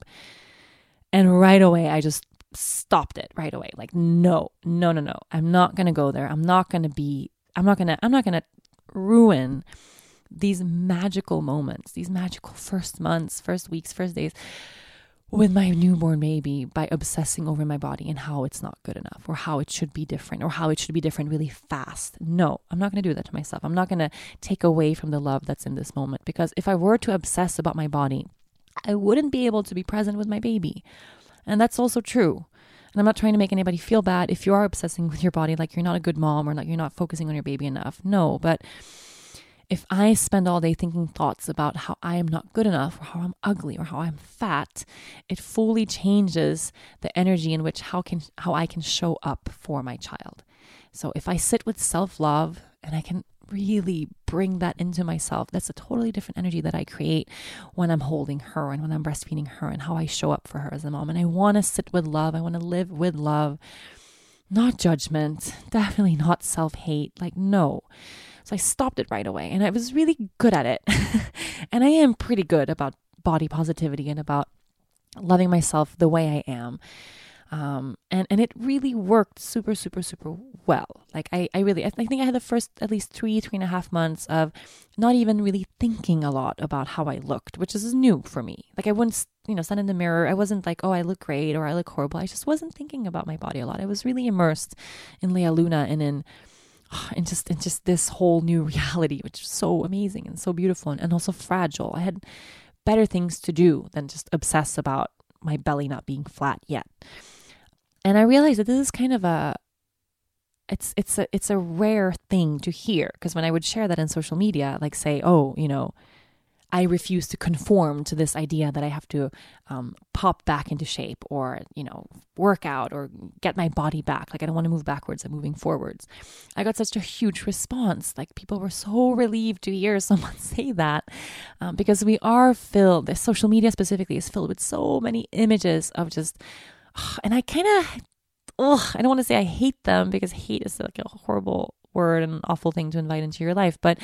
And right away, I just stopped it right away. Like, no, no, no, no. I'm not going to go there. I'm not going to be, I'm not going to, I'm not going to ruin these magical moments, these magical first months, first weeks, first days with my newborn baby by obsessing over my body and how it's not good enough or how it should be different or how it should be different really fast. No, I'm not going to do that to myself. I'm not going to take away from the love that's in this moment, because if I were to obsess about my body, I wouldn't be able to be present with my baby. And that's also true. And I'm not trying to make anybody feel bad if you are obsessing with your body, like you're not a good mom or like you're not focusing on your baby enough. No, but if I spend all day thinking thoughts about how I am not good enough or how I'm ugly or how I'm fat, it fully changes the energy in which how can how I can show up for my child. So if I sit with self-love and I can really bring that into myself, that's a totally different energy that I create when I'm holding her and when I'm breastfeeding her and how I show up for her as a mom. And I want to sit with love. I want to live with love, not judgment, definitely not self-hate. Like, no. So I stopped it right away and I was really good at it. And I am pretty good about body positivity and about loving myself the way I am. Um, and, and it really worked super, super, super well. Like I, I really, I think I had the first at least three, three and a half months of not even really thinking a lot about how I looked, which is new for me. Like I wouldn't, you know, stand in the mirror. I wasn't like, oh, I look great or I look horrible. I just wasn't thinking about my body a lot. I was really immersed in Lea Luna and in And just and just this whole new reality, which is so amazing and so beautiful and, and also fragile. I had better things to do than just obsess about my belly not being flat yet. And I realized that this is kind of a it's it's a it's a rare thing to hear, because when I would share that in social media, like say, oh, you know, I refuse to conform to this idea that I have to um, pop back into shape or, you know, work out or get my body back. Like I don't want to move backwards, I'm moving forwards. I got such a huge response. Like people were so relieved to hear someone say that um, because we are filled, the social media specifically is filled with so many images of just, oh, and I kind of, oh, I don't want to say I hate them, because hate is like a horrible word and an awful thing to invite into your life, but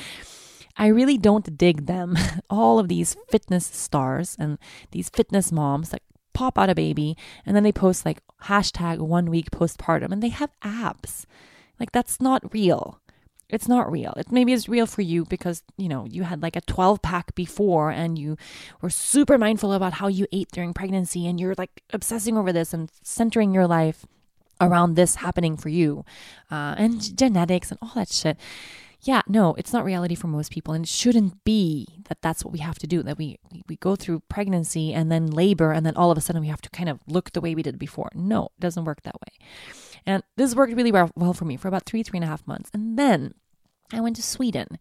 I really don't dig them. All of these fitness stars and these fitness moms that pop out a baby and then they post like hashtag one week postpartum and they have abs. Like that's not real. It's not real. It maybe is real for you because, you know, you had like a twelve pack before and you were super mindful about how you ate during pregnancy and you're like obsessing over this and centering your life around this happening for you uh, and genetics and all that shit. Yeah, no, it's not reality for most people, and it shouldn't be that that's what we have to do, that we, we go through pregnancy and then labor and then all of a sudden we have to kind of look the way we did before. No, it doesn't work that way. And this worked really well, well for me for about three, three and a half months. And then I went to Sweden.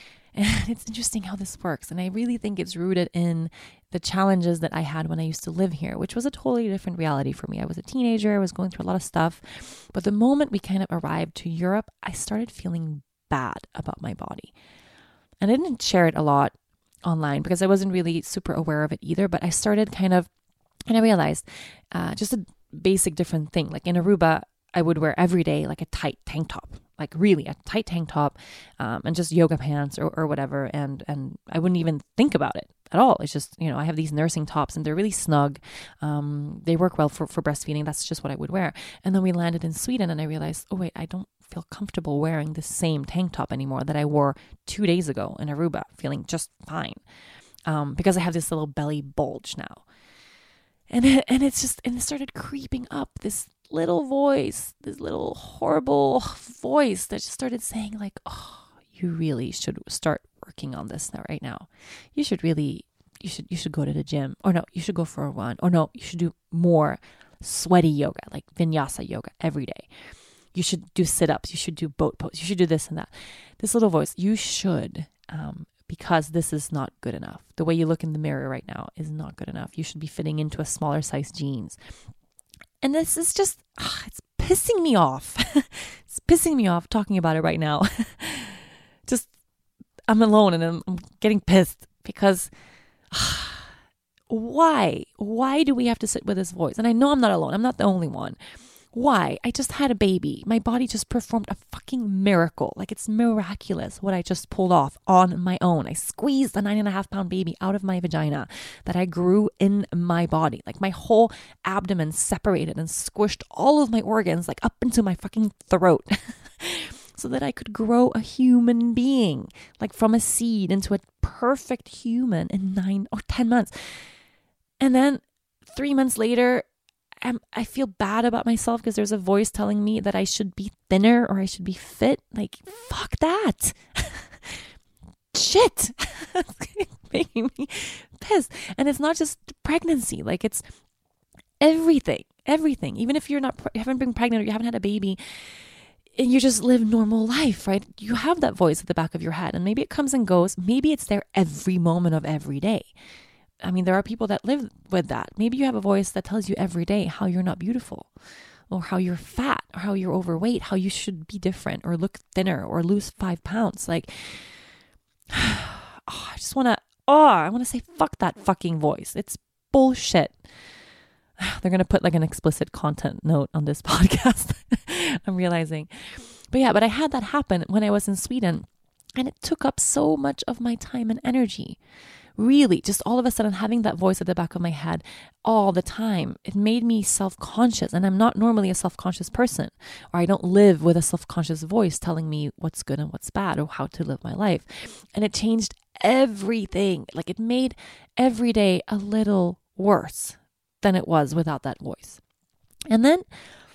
And it's interesting how this works. And I really think it's rooted in the challenges that I had when I used to live here, which was a totally different reality for me. I was a teenager, I was going through a lot of stuff. But the moment we kind of arrived to Europe, I started feeling bad about my body. And I didn't share it a lot online because I wasn't really super aware of it either, but I started kind of, and I realized uh, just a basic different thing. Like in Aruba, I would wear every day like a tight tank top, like really a tight tank top um, and just yoga pants or, or whatever. And, and I wouldn't even think about it at all. It's just, you know, I have these nursing tops and they're really snug. Um, they work well for, for breastfeeding. That's just what I would wear. And then we landed in Sweden and I realized, oh wait, I don't feel comfortable wearing the same tank top anymore that I wore two days ago in Aruba, feeling just fine. Um, because I have this little belly bulge now. And it, and it's just, and it started creeping up, this little voice, this little horrible voice that just started saying like, oh, you really should start working on this now, right now. You should really, you should, you should go to the gym, or no, you should go for a run, or no, you should do more sweaty yoga, like vinyasa yoga every day. You should do sit-ups, you should do boat pose, you should do this and that. This little voice, you should um, because this is not good enough. The way you look in the mirror right now is not good enough. You should be fitting into a smaller size jeans. And this is just, ugh, it's pissing me off. It's pissing me off talking about it right now. Just, I'm alone and I'm, I'm getting pissed because ugh, why? Why do we have to sit with this voice? And I know I'm not alone. I'm not the only one. Why? I just had a baby. My body just performed a fucking miracle. Like, it's miraculous what I just pulled off on my own. I squeezed a nine and a half pound baby out of my vagina that I grew in my body. Like, my whole abdomen separated and squished all of my organs like up into my fucking throat so that I could grow a human being, like from a seed into a perfect human in nine or ten months. And then three months later, I'm, I feel bad about myself because there's a voice telling me that I should be thinner or I should be fit. Like, fuck that. Shit. It's making me pissed. And it's not just pregnancy. Like, it's everything, everything. Even if you're not, you haven't been pregnant or you haven't had a baby and you just live normal life, right? You have that voice at the back of your head and maybe it comes and goes. Maybe it's there every moment of every day. I mean, there are people that live with that. Maybe you have a voice that tells you every day how you're not beautiful or how you're fat or how you're overweight, how you should be different or look thinner or lose five pounds. Like, oh, I just want to, oh, I want to say, fuck that fucking voice. It's bullshit. They're going to put like an explicit content note on this podcast. I'm realizing. But yeah, but I had that happen when I was in Sweden and it took up so much of my time and energy. Really, just all of a sudden having that voice at the back of my head all the time, it made me self-conscious. And I'm not normally a self-conscious person, or I don't live with a self-conscious voice telling me what's good and what's bad or how to live my life. And it changed everything. Like, it made every day a little worse than it was without that voice. And then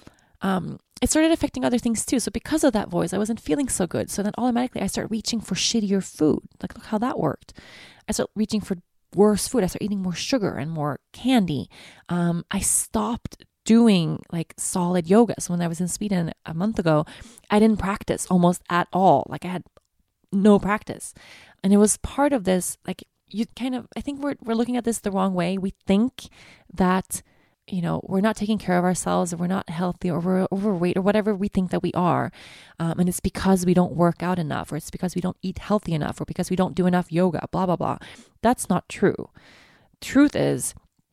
um, it started affecting other things too. So because of that voice, I wasn't feeling so good. So then automatically I started reaching for shittier food. Like, look how that worked. I started reaching for worse food. I started eating more sugar and more candy. Um, I stopped doing like solid yoga. So when I was in Sweden a month ago, I didn't practice almost at all. Like, I had no practice. And it was part of this, like, you kind of, I think we're we're looking at this the wrong way. We think that, you know, we're not taking care of ourselves, or we're not healthy, or we're overweight, or whatever we think that we are. Um, and it's because we don't work out enough, or it's because we don't eat healthy enough, or because we don't do enough yoga, blah, blah, blah. That's not true. Truth is,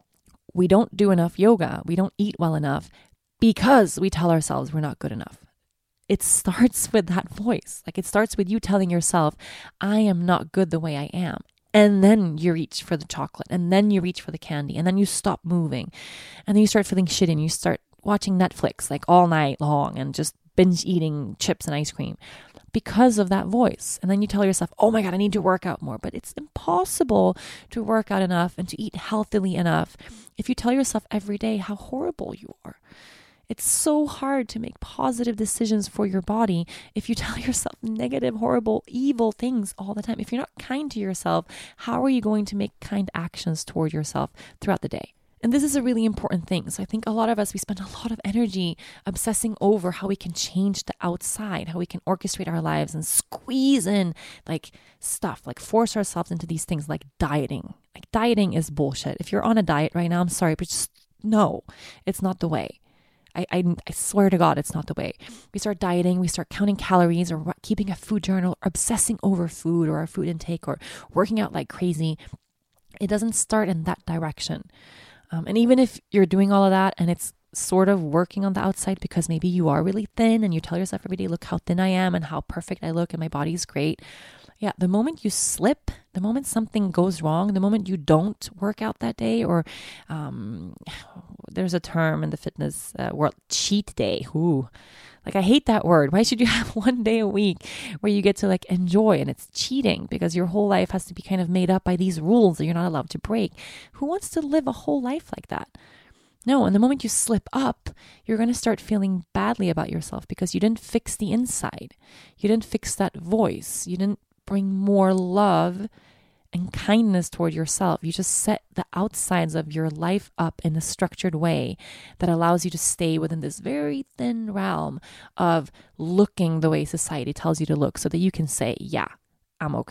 we don't do enough yoga. We don't eat well enough because we tell ourselves we're not good enough. It starts with that voice. Like, it starts with you telling yourself, I am not good the way I am. And then you reach for the chocolate, and then you reach for the candy, and then you stop moving, and then you start feeling shitty, and you start watching Netflix like all night long and just binge eating chips and ice cream because of that voice. And then you tell yourself, oh my God, I need to work out more. But it's impossible to work out enough and to eat healthily enough if you tell yourself every day how horrible you are. It's so hard to make positive decisions for your body if you tell yourself negative, horrible, evil things all the time. If you're not kind to yourself, how are you going to make kind actions toward yourself throughout the day? And this is a really important thing. So I think a lot of us, we spend a lot of energy obsessing over how we can change the outside, how we can orchestrate our lives and squeeze in like stuff, like force ourselves into these things like dieting. Like, dieting is bullshit. If you're on a diet right now, I'm sorry, but just no, it's not the way. I, I, I swear to God, it's not the way. We start dieting, we start counting calories or keeping a food journal, or obsessing over food or our food intake, or working out like crazy. It doesn't start in that direction. Um, and even if you're doing all of that and it's sort of working on the outside because maybe you are really thin and you tell yourself every day, look how thin I am and how perfect I look and my body's great. Yeah, the moment you slip, the moment something goes wrong, the moment you don't work out that day, or um, there's a term in the fitness uh, world, cheat day. Ooh, like, I hate that word. Why should you have one day a week where you get to like enjoy? And it's cheating because your whole life has to be kind of made up by these rules that you're not allowed to break. Who wants to live a whole life like that? No, and the moment you slip up, you're going to start feeling badly about yourself because you didn't fix the inside. You didn't fix that voice. You didn't bring more love and kindness toward yourself. You just set the outsides of your life up in a structured way that allows you to stay within this very thin realm of looking the way society tells you to look so that you can say, yeah, I'm okay.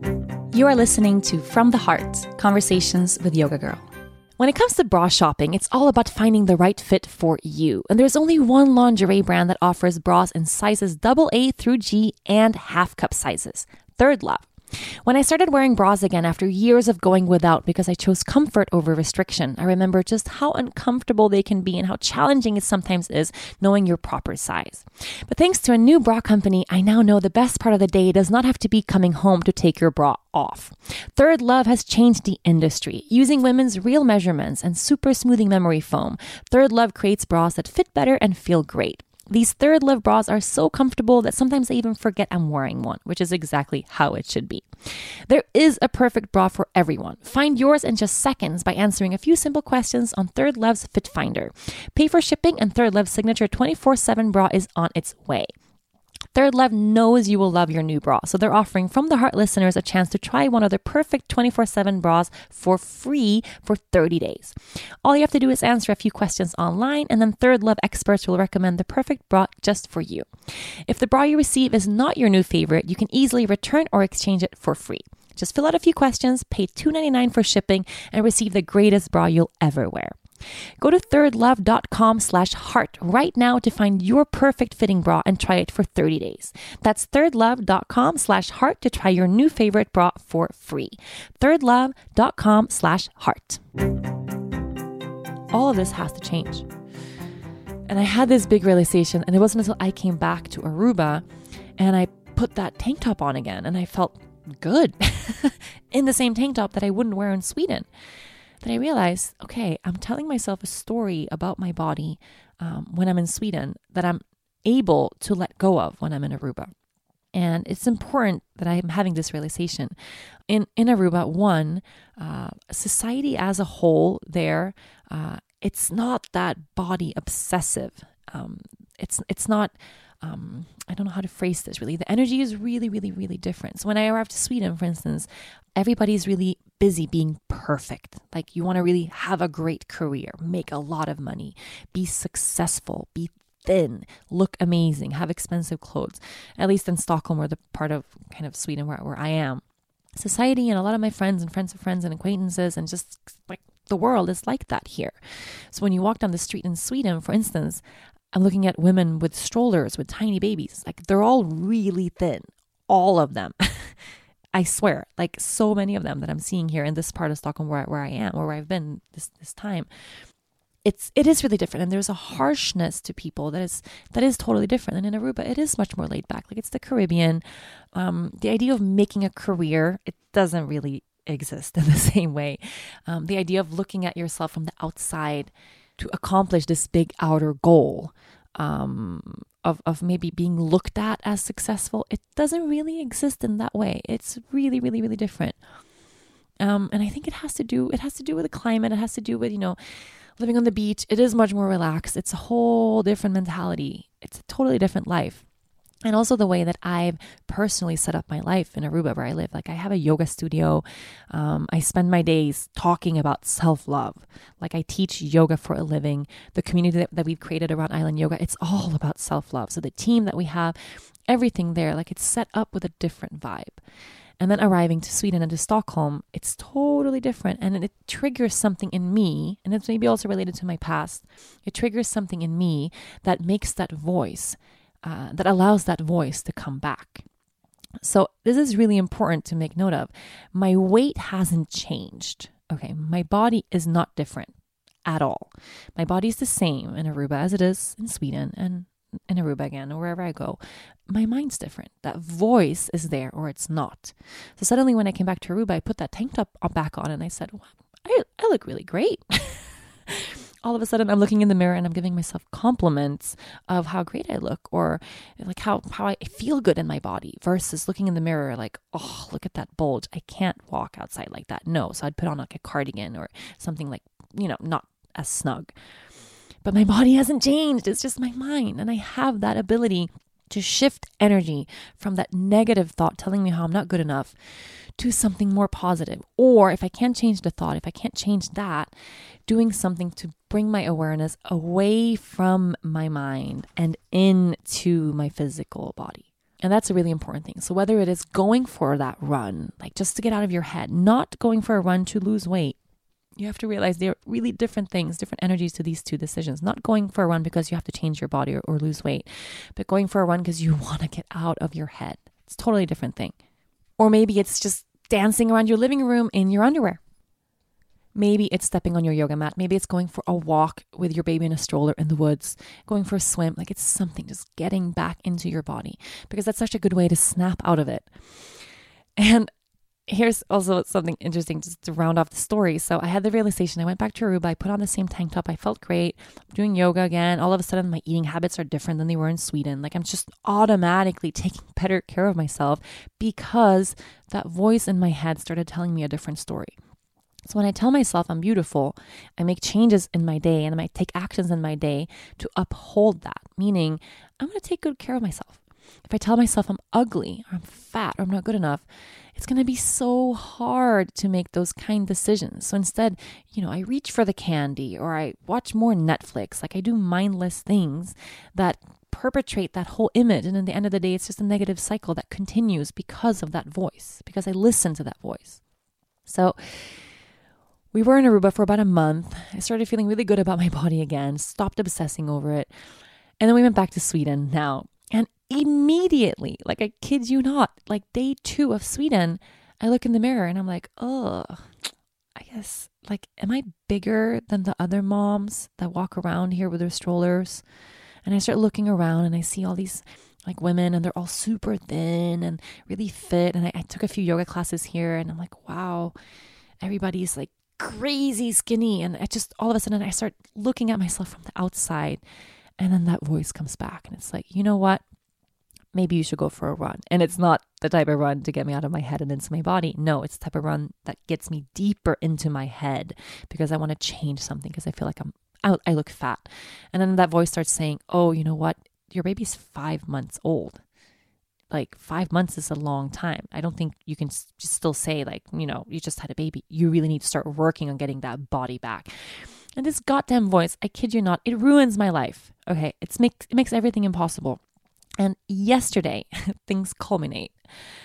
You are listening to From the Heart, Conversations with Yoga Girl. When it comes to bra shopping, it's all about finding the right fit for you. And there's only one lingerie brand that offers bras in sizes double A through G and half cup sizes, Third Love. When I started wearing bras again after years of going without because I chose comfort over restriction, I remember just how uncomfortable they can be and how challenging it sometimes is knowing your proper size. But thanks to a new bra company, I now know the best part of the day does not have to be coming home to take your bra off. Third Love has changed the industry. Using women's real measurements and super smoothing memory foam, Third Love creates bras that fit better and feel great. These Third Love bras are so comfortable that sometimes I even forget I'm wearing one, which is exactly how it should be. There is a perfect bra for everyone. Find yours in just seconds by answering a few simple questions on Third Love's Fit Finder. Pay for shipping and Third Love's signature twenty-four seven bra is on its way. Third Love knows you will love your new bra, so they're offering From the Heart listeners a chance to try one of their perfect twenty-four seven bras for free for thirty days. All you have to do is answer a few questions online, and then Third Love experts will recommend the perfect bra just for you. If the bra you receive is not your new favorite, you can easily return or exchange it for free. Just fill out a few questions, pay two dollars and ninety-nine cents for shipping, and receive the greatest bra you'll ever wear. Go to thirdlove.com slash heart right now to find your perfect fitting bra and try it for thirty days. That's thirdlove.com slash heart to try your new favorite bra for free. thirdlove.com slash heart. All of this has to change. And I had this big realization, and it wasn't until I came back to Aruba and I put that tank top on again and I felt good in the same tank top that I wouldn't wear in Sweden. That I realized, okay, I'm telling myself a story about my body um, when I'm in Sweden that I'm able to let go of when I'm in Aruba. And it's important that I'm having this realization. In in Aruba, one, uh, society as a whole there, uh, it's not that body obsessive. Um, it's it's not, um, I don't know how to phrase this really. The energy is really, really, really different. So when I arrived to Sweden, for instance, everybody's really busy being perfect. Like you want to really have a great career, make a lot of money, be successful, be thin, look amazing, have expensive clothes. At least in Stockholm, or the part of kind of Sweden where, where I am. Society and a lot of my friends and friends of friends and acquaintances and just like the world is like that here. So when you walk down the street in Sweden, for instance, I'm looking at women with strollers, with tiny babies. Like they're all really thin, all of them. I swear, like so many of them that I'm seeing here in this part of Stockholm where, where I am, or where I've been this, this time, it's, it is really different. And there's a harshness to people that is, that is totally different. And in Aruba, it is much more laid back. Like it's the Caribbean. Um, the idea of making a career, it doesn't really exist in the same way. Um, the idea of looking at yourself from the outside to accomplish this big outer goal, um, of, of maybe being looked at as successful, it doesn't really exist in that way. It's really, really, really different. Um, and I think it has to do, it has to do with the climate. It has to do with, you know, living on the beach. It is much more relaxed. It's a whole different mentality. It's a totally different life. And also the way that I've personally set up my life in Aruba where I live. Like I have a yoga studio. Um, I spend my days talking about self-love. Like I teach yoga for a living. The community that, that we've created around Island Yoga, it's all about self-love. So the team that we have, everything there, like it's set up with a different vibe. And then arriving to Sweden and to Stockholm, it's totally different. And it triggers something in me, and it's maybe also related to my past. It triggers something in me that makes that voice Uh, that allows that voice to come back. So this is really important to make note of. My weight hasn't changed. Okay, my body is not different at all. My body is the same in Aruba as it is in Sweden and in Aruba again, or wherever I go. My mind's different. That voice is there or it's not. So suddenly when I came back to Aruba, I put that tank top back on and I said, wow, I, I look really great. All of a sudden I'm looking in the mirror and I'm giving myself compliments of how great I look, or like how, how I feel good in my body, versus looking in the mirror like, oh, look at that bulge. I can't walk outside like that. No. So I'd put on like a cardigan or something like, you know, not as snug. But my body hasn't changed. It's just my mind. And I have that ability to shift energy from that negative thought telling me how I'm not good enough to something more positive. Or if I can't change the thought, if I can't change that, doing something to bring my awareness away from my mind and into my physical body. And that's a really important thing. So whether it is going for that run, like just to get out of your head, not going for a run to lose weight, you have to realize they're really different things, different energies to these two decisions. Not going for a run because you have to change your body or, or lose weight, but going for a run because you want to get out of your head. It's a totally different thing. Or maybe it's just dancing around your living room in your underwear. Maybe it's stepping on your yoga mat. Maybe it's going for a walk with your baby in a stroller in the woods, going for a swim. Like it's something, just getting back into your body, because that's such a good way to snap out of it. And here's also something interesting just to round off the story. So I had the realization, I went back to Aruba, I put on the same tank top, I felt great, I'm doing yoga again. All of a sudden my eating habits are different than they were in Sweden. Like I'm just automatically taking better care of myself because that voice in my head started telling me a different story. So when I tell myself I'm beautiful, I make changes in my day and I might take actions in my day to uphold that, meaning I'm going to take good care of myself. If I tell myself I'm ugly or I'm fat or I'm not good enough, it's going to be so hard to make those kind decisions. So instead, you know, I reach for the candy or I watch more Netflix. Like I do mindless things that perpetrate that whole image. And in the end of the day, it's just a negative cycle that continues because of that voice, because I listen to that voice. So we were in Aruba for about a month. I started feeling really good about my body again, stopped obsessing over it. And then we went back to Sweden now. And immediately, like I kid you not, like day two of Sweden, I look in the mirror and I'm like, oh, I guess, like, am I bigger than the other moms that walk around here with their strollers? And I start looking around and I see all these like women and they're all super thin and really fit. And I, I took a few yoga classes here and I'm like, wow, everybody's like crazy skinny. And I just, all of a sudden I start looking at myself from the outside, and then that voice comes back and it's like, you know what? Maybe you should go for a run. And it's not the type of run to get me out of my head and into my body. No, it's the type of run that gets me deeper into my head because I want to change something, because I feel like I'm I, I look fat. And then that voice starts saying, oh, you know what? Your baby's five months old. Like five months is a long time. I don't think you can s- just still say like, you know, you just had a baby. You really need to start working on getting that body back. And this goddamn voice, I kid you not, it ruins my life. Okay. It's make, it makes everything impossible. And yesterday, things culminate.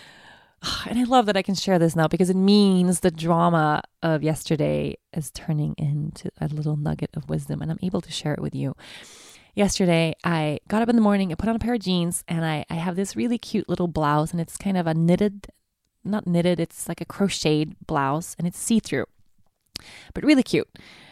And I love that I can share this now because it means the drama of yesterday is turning into a little nugget of wisdom, and I'm able to share it with you. Yesterday, I got up in the morning, I put on a pair of jeans, and I, I have this really cute little blouse, and it's kind of a knitted, not knitted, it's like a crocheted blouse, and it's see-through, but really cute.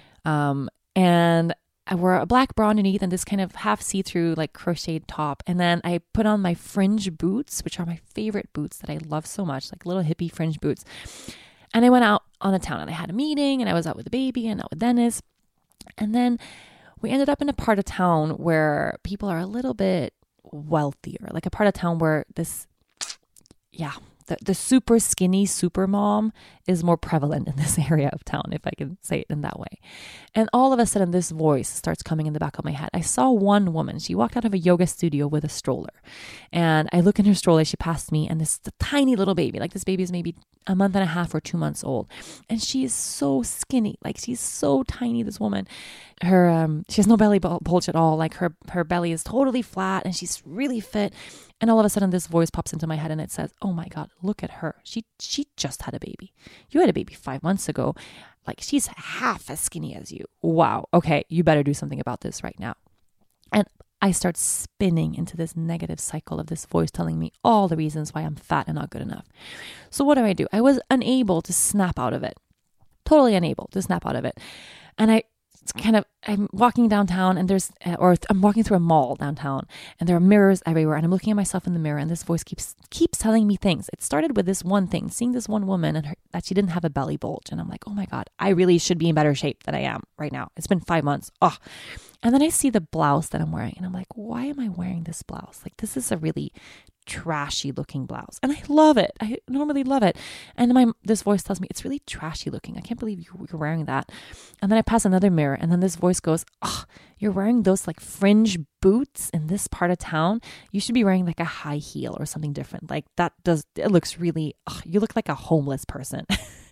Um, and I wore a black bra underneath and this kind of half see-through like crocheted top. And then I put on my fringe boots, which are my favorite boots that I love so much, like little hippie fringe boots. And I went out on the town and I had a meeting and I was out with the baby and out with Dennis. And then we ended up in a part of town where people are a little bit wealthier, like a part of town where this, yeah, the, the super skinny super mom is more prevalent in this area of town, if I can say it in that way. And all of a sudden, this voice starts coming in the back of my head. I saw one woman. She walked out of a yoga studio with a stroller. And I look in her stroller, she passed me, and this tiny little baby, like this baby is maybe a month and a half or two months old. And she is so skinny, like she's so tiny, this woman. Her, um, she has no belly bulge at all. Like her, her belly is totally flat and she's really fit. And all of a sudden this voice pops into my head and it says, oh my God, look at her. She, she just had a baby. You had a baby five months ago. Like she's half as skinny as you. Wow. Okay. You better do something about this right now. And I start spinning into this negative cycle of this voice telling me all the reasons why I'm fat and not good enough. So what do I do? I was unable to snap out of it. Totally unable to snap out of it. And I It's kind of, I'm walking downtown and there's, or I'm walking through a mall downtown and there are mirrors everywhere and I'm looking at myself in the mirror and this voice keeps, keeps telling me things. It started with this one thing, seeing this one woman and her, that she didn't have a belly bulge. And I'm like, oh my God, I really should be in better shape than I am right now. It's been five months. Oh, and then I see the blouse that I'm wearing and I'm like, why am I wearing this blouse? Like, this is a really trashy looking blouse. And I love it. I normally love it. And my this voice tells me it's really trashy looking. I can't believe you, you're wearing that. And then I pass another mirror and then this voice goes, oh, you're wearing those like fringe boots in this part of town. You should be wearing like a high heel or something different. Like that does, it looks really, oh, you look like a homeless person.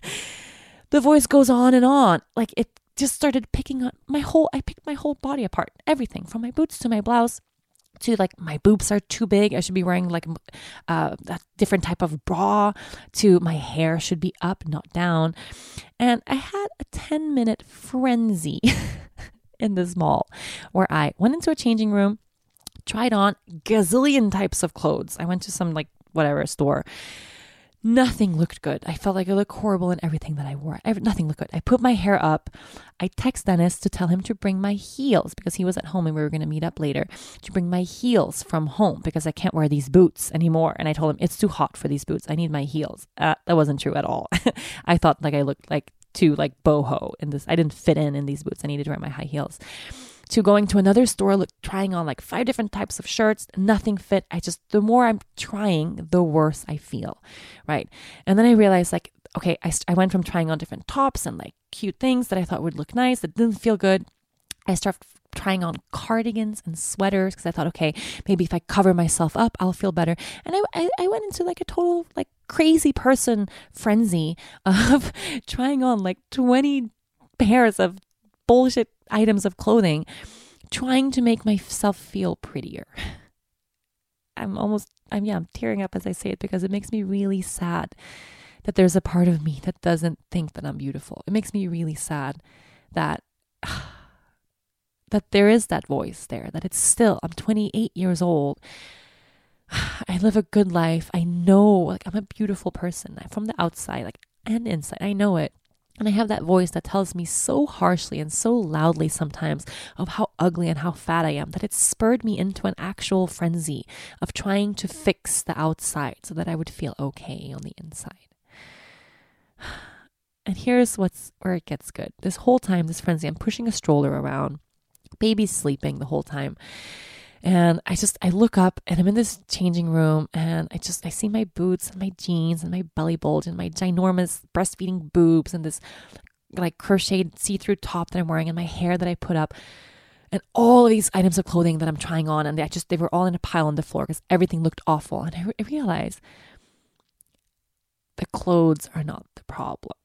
The voice goes on and on. Like it just started picking on my whole, I picked my whole body apart, everything from my boots to my blouse. to like my boobs are too big, I should be wearing like uh, a different type of bra, to my hair should be up, not down. And I had a ten minute frenzy in this mall where I went into a changing room, tried on gazillion types of clothes. I went to some like whatever store. Nothing looked good. I felt like I looked horrible in everything that I wore. Every, nothing looked good. I put my hair up. I text Dennis to tell him to bring my heels because he was at home and we were going to meet up later, to bring my heels from home because I can't wear these boots anymore. And I told him it's too hot for these boots. I need my heels. Uh, that wasn't true at all. I thought like I looked like too like boho in this. I didn't fit in in these boots. I needed to wear my high heels. To going to another store, look, trying on like five different types of shirts, nothing fit. I just, the more I'm trying, the worse I feel, right? And then I realized like, okay, I, I went from trying on different tops and like cute things that I thought would look nice, that didn't feel good. I started trying on cardigans and sweaters because I thought, okay, maybe if I cover myself up, I'll feel better. And I, I, I went into like a total like crazy person frenzy of trying on like twenty pairs of bullshit items of clothing, trying to make myself feel prettier. I'm almost, I'm, yeah, I'm tearing up as I say it because it makes me really sad that there's a part of me that doesn't think that I'm beautiful. It makes me really sad that, that there is that voice there, that it's still, I'm twenty-eight years old. I live a good life. I know, like, I'm a beautiful person. I'm from the outside, like, and inside. I know it. And I have that voice that tells me so harshly and so loudly sometimes of how ugly and how fat I am that it spurred me into an actual frenzy of trying to fix the outside so that I would feel okay on the inside. And here's what's where it gets good. This whole time, this frenzy, I'm pushing a stroller around, baby's sleeping the whole time. And I just, I look up and I'm in this changing room and I just, I see my boots and my jeans and my belly bulge and my ginormous breastfeeding boobs and this like crocheted see-through top that I'm wearing and my hair that I put up and all of these items of clothing that I'm trying on. And they just, they were all in a pile on the floor because everything looked awful. And I, re- I realized the clothes are not the problem.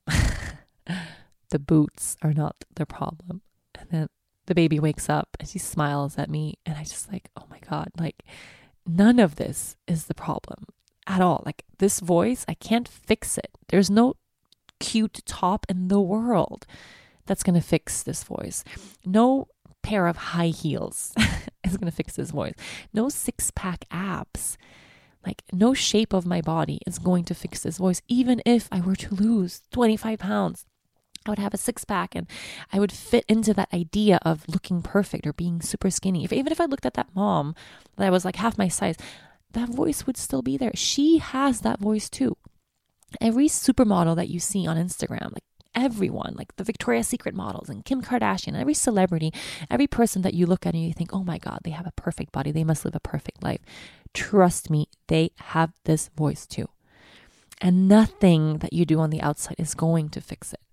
The boots are not the problem. And then the baby wakes up and she smiles at me and I just like, oh my God, like none of this is the problem at all. Like this voice, I can't fix it. There's no cute top in the world that's going to fix this voice. No pair of high heels is going to fix this voice. No six pack abs, like no shape of my body is going to fix this voice. Even if I were to lose twenty-five pounds, I would have a six pack and I would fit into that idea of looking perfect or being super skinny. If, even if I looked at that mom that was like half my size, that voice would still be there. She has that voice too. Every supermodel that you see on Instagram, like everyone, like the Victoria's Secret models and Kim Kardashian, every celebrity, every person that you look at and you think, oh my God, they have a perfect body. They must live a perfect life. Trust me, they have this voice too. And nothing that you do on the outside is going to fix it.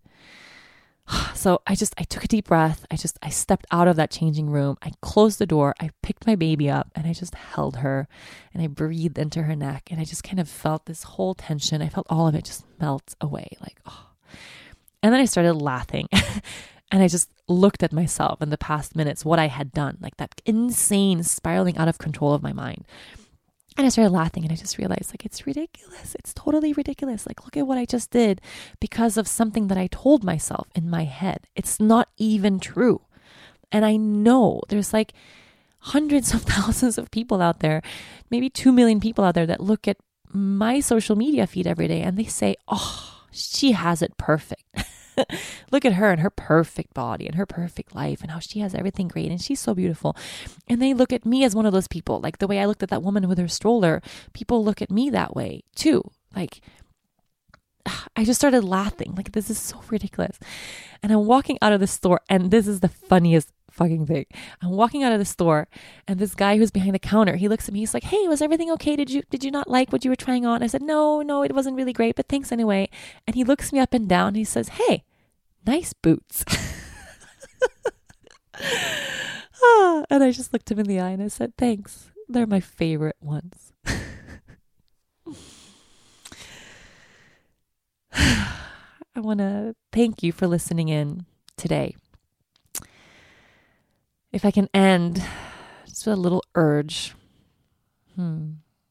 So I just, I took a deep breath. I just, I stepped out of that changing room. I closed the door. I picked my baby up and I just held her and I breathed into her neck. And I just kind of felt this whole tension. I felt all of it just melt away. Like, oh. And then I started laughing and I just looked at myself in the past minutes, what I had done, like that insane spiraling out of control of my mind. And I started laughing and I just realized like, it's ridiculous. It's totally ridiculous. Like, look at what I just did because of something that I told myself in my head. It's not even true. And I know there's like hundreds of thousands of people out there, maybe two million people out there that look at my social media feed every day and they say, oh, she has it perfect. Look at her and her perfect body and her perfect life and how she has everything great and she's so beautiful. And they look at me as one of those people, like the way I looked at that woman with her stroller. People look at me that way too. Like, I just started laughing. Like, this is so ridiculous. And I'm walking out of the store and this is the funniest fucking thing. I'm walking out of the store and this guy who's behind the counter, he looks at me, he's like, hey, was everything okay? Did you did you not like what you were trying on? I said, no, no, it wasn't really great, but thanks anyway. And he looks me up and down and he says, hey, nice boots. And I just looked him in the eye and I said, thanks. They're my favorite ones. I want to thank you for listening in today. If I can end just just a little urge. Hmm.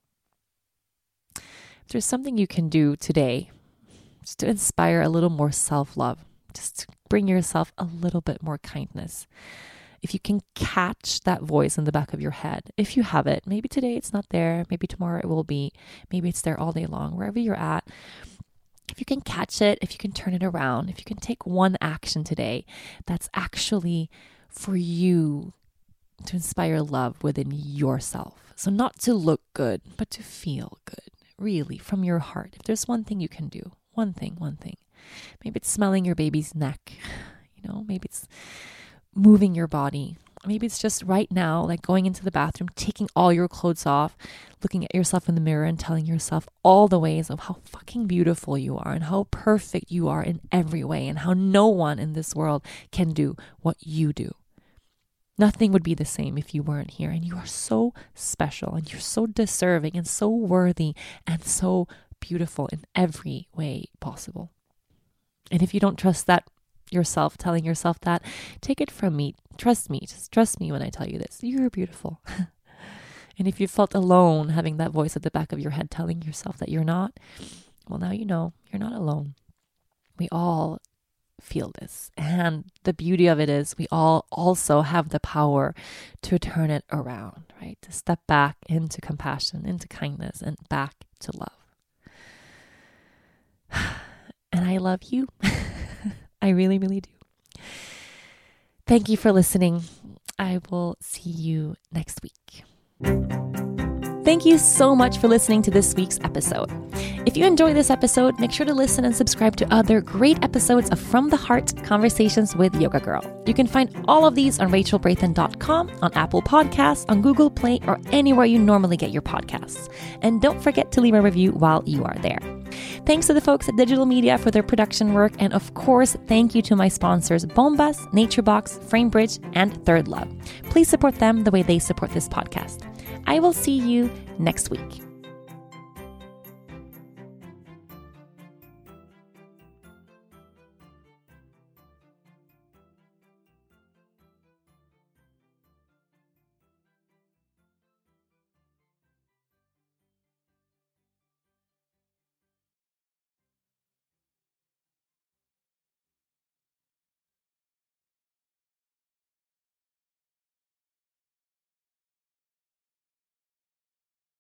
If there's something you can do today just to inspire a little more self-love, just to bring yourself a little bit more kindness. If you can catch that voice in the back of your head, if you have it, maybe today it's not there, maybe tomorrow it will be, maybe it's there all day long, wherever you're at. If you can catch it, if you can turn it around, if you can take one action today that's actually for you to inspire love within yourself. So not to look good, but to feel good, really, from your heart. If there's one thing you can do, one thing, one thing. Maybe it's smelling your baby's neck, you know, maybe it's moving your body. Maybe it's just right now, like going into the bathroom, taking all your clothes off, looking at yourself in the mirror and telling yourself all the ways of how fucking beautiful you are and how perfect you are in every way and how no one in this world can do what you do. Nothing would be the same if you weren't here. And you are so special and you're so deserving and so worthy and so beautiful in every way possible. And if you don't trust that yourself, telling yourself that, take it from me. Trust me. Just trust me when I tell you this. You're beautiful. And if you felt alone having that voice at the back of your head telling yourself that you're not, well, now you know you're not alone. We all feel this. And the beauty of it is we all also have the power to turn it around, right? To step back into compassion, into kindness, and back to love. And I love you. I really, really do. Thank you for listening. I will see you next week. Thank you so much for listening to this week's episode. If you enjoyed this episode, make sure to listen and subscribe to other great episodes of From the Heart Conversations with Yoga Girl. You can find all of these on rachel braithen dot com, on Apple Podcasts, on Google Play, or anywhere you normally get your podcasts. And don't forget to leave a review while you are there. Thanks to the folks at Digital Media for their production work. And of course, thank you to my sponsors, Bombas, NatureBox, FrameBridge, and Third Love. Please support them the way they support this podcast. I will see you next week.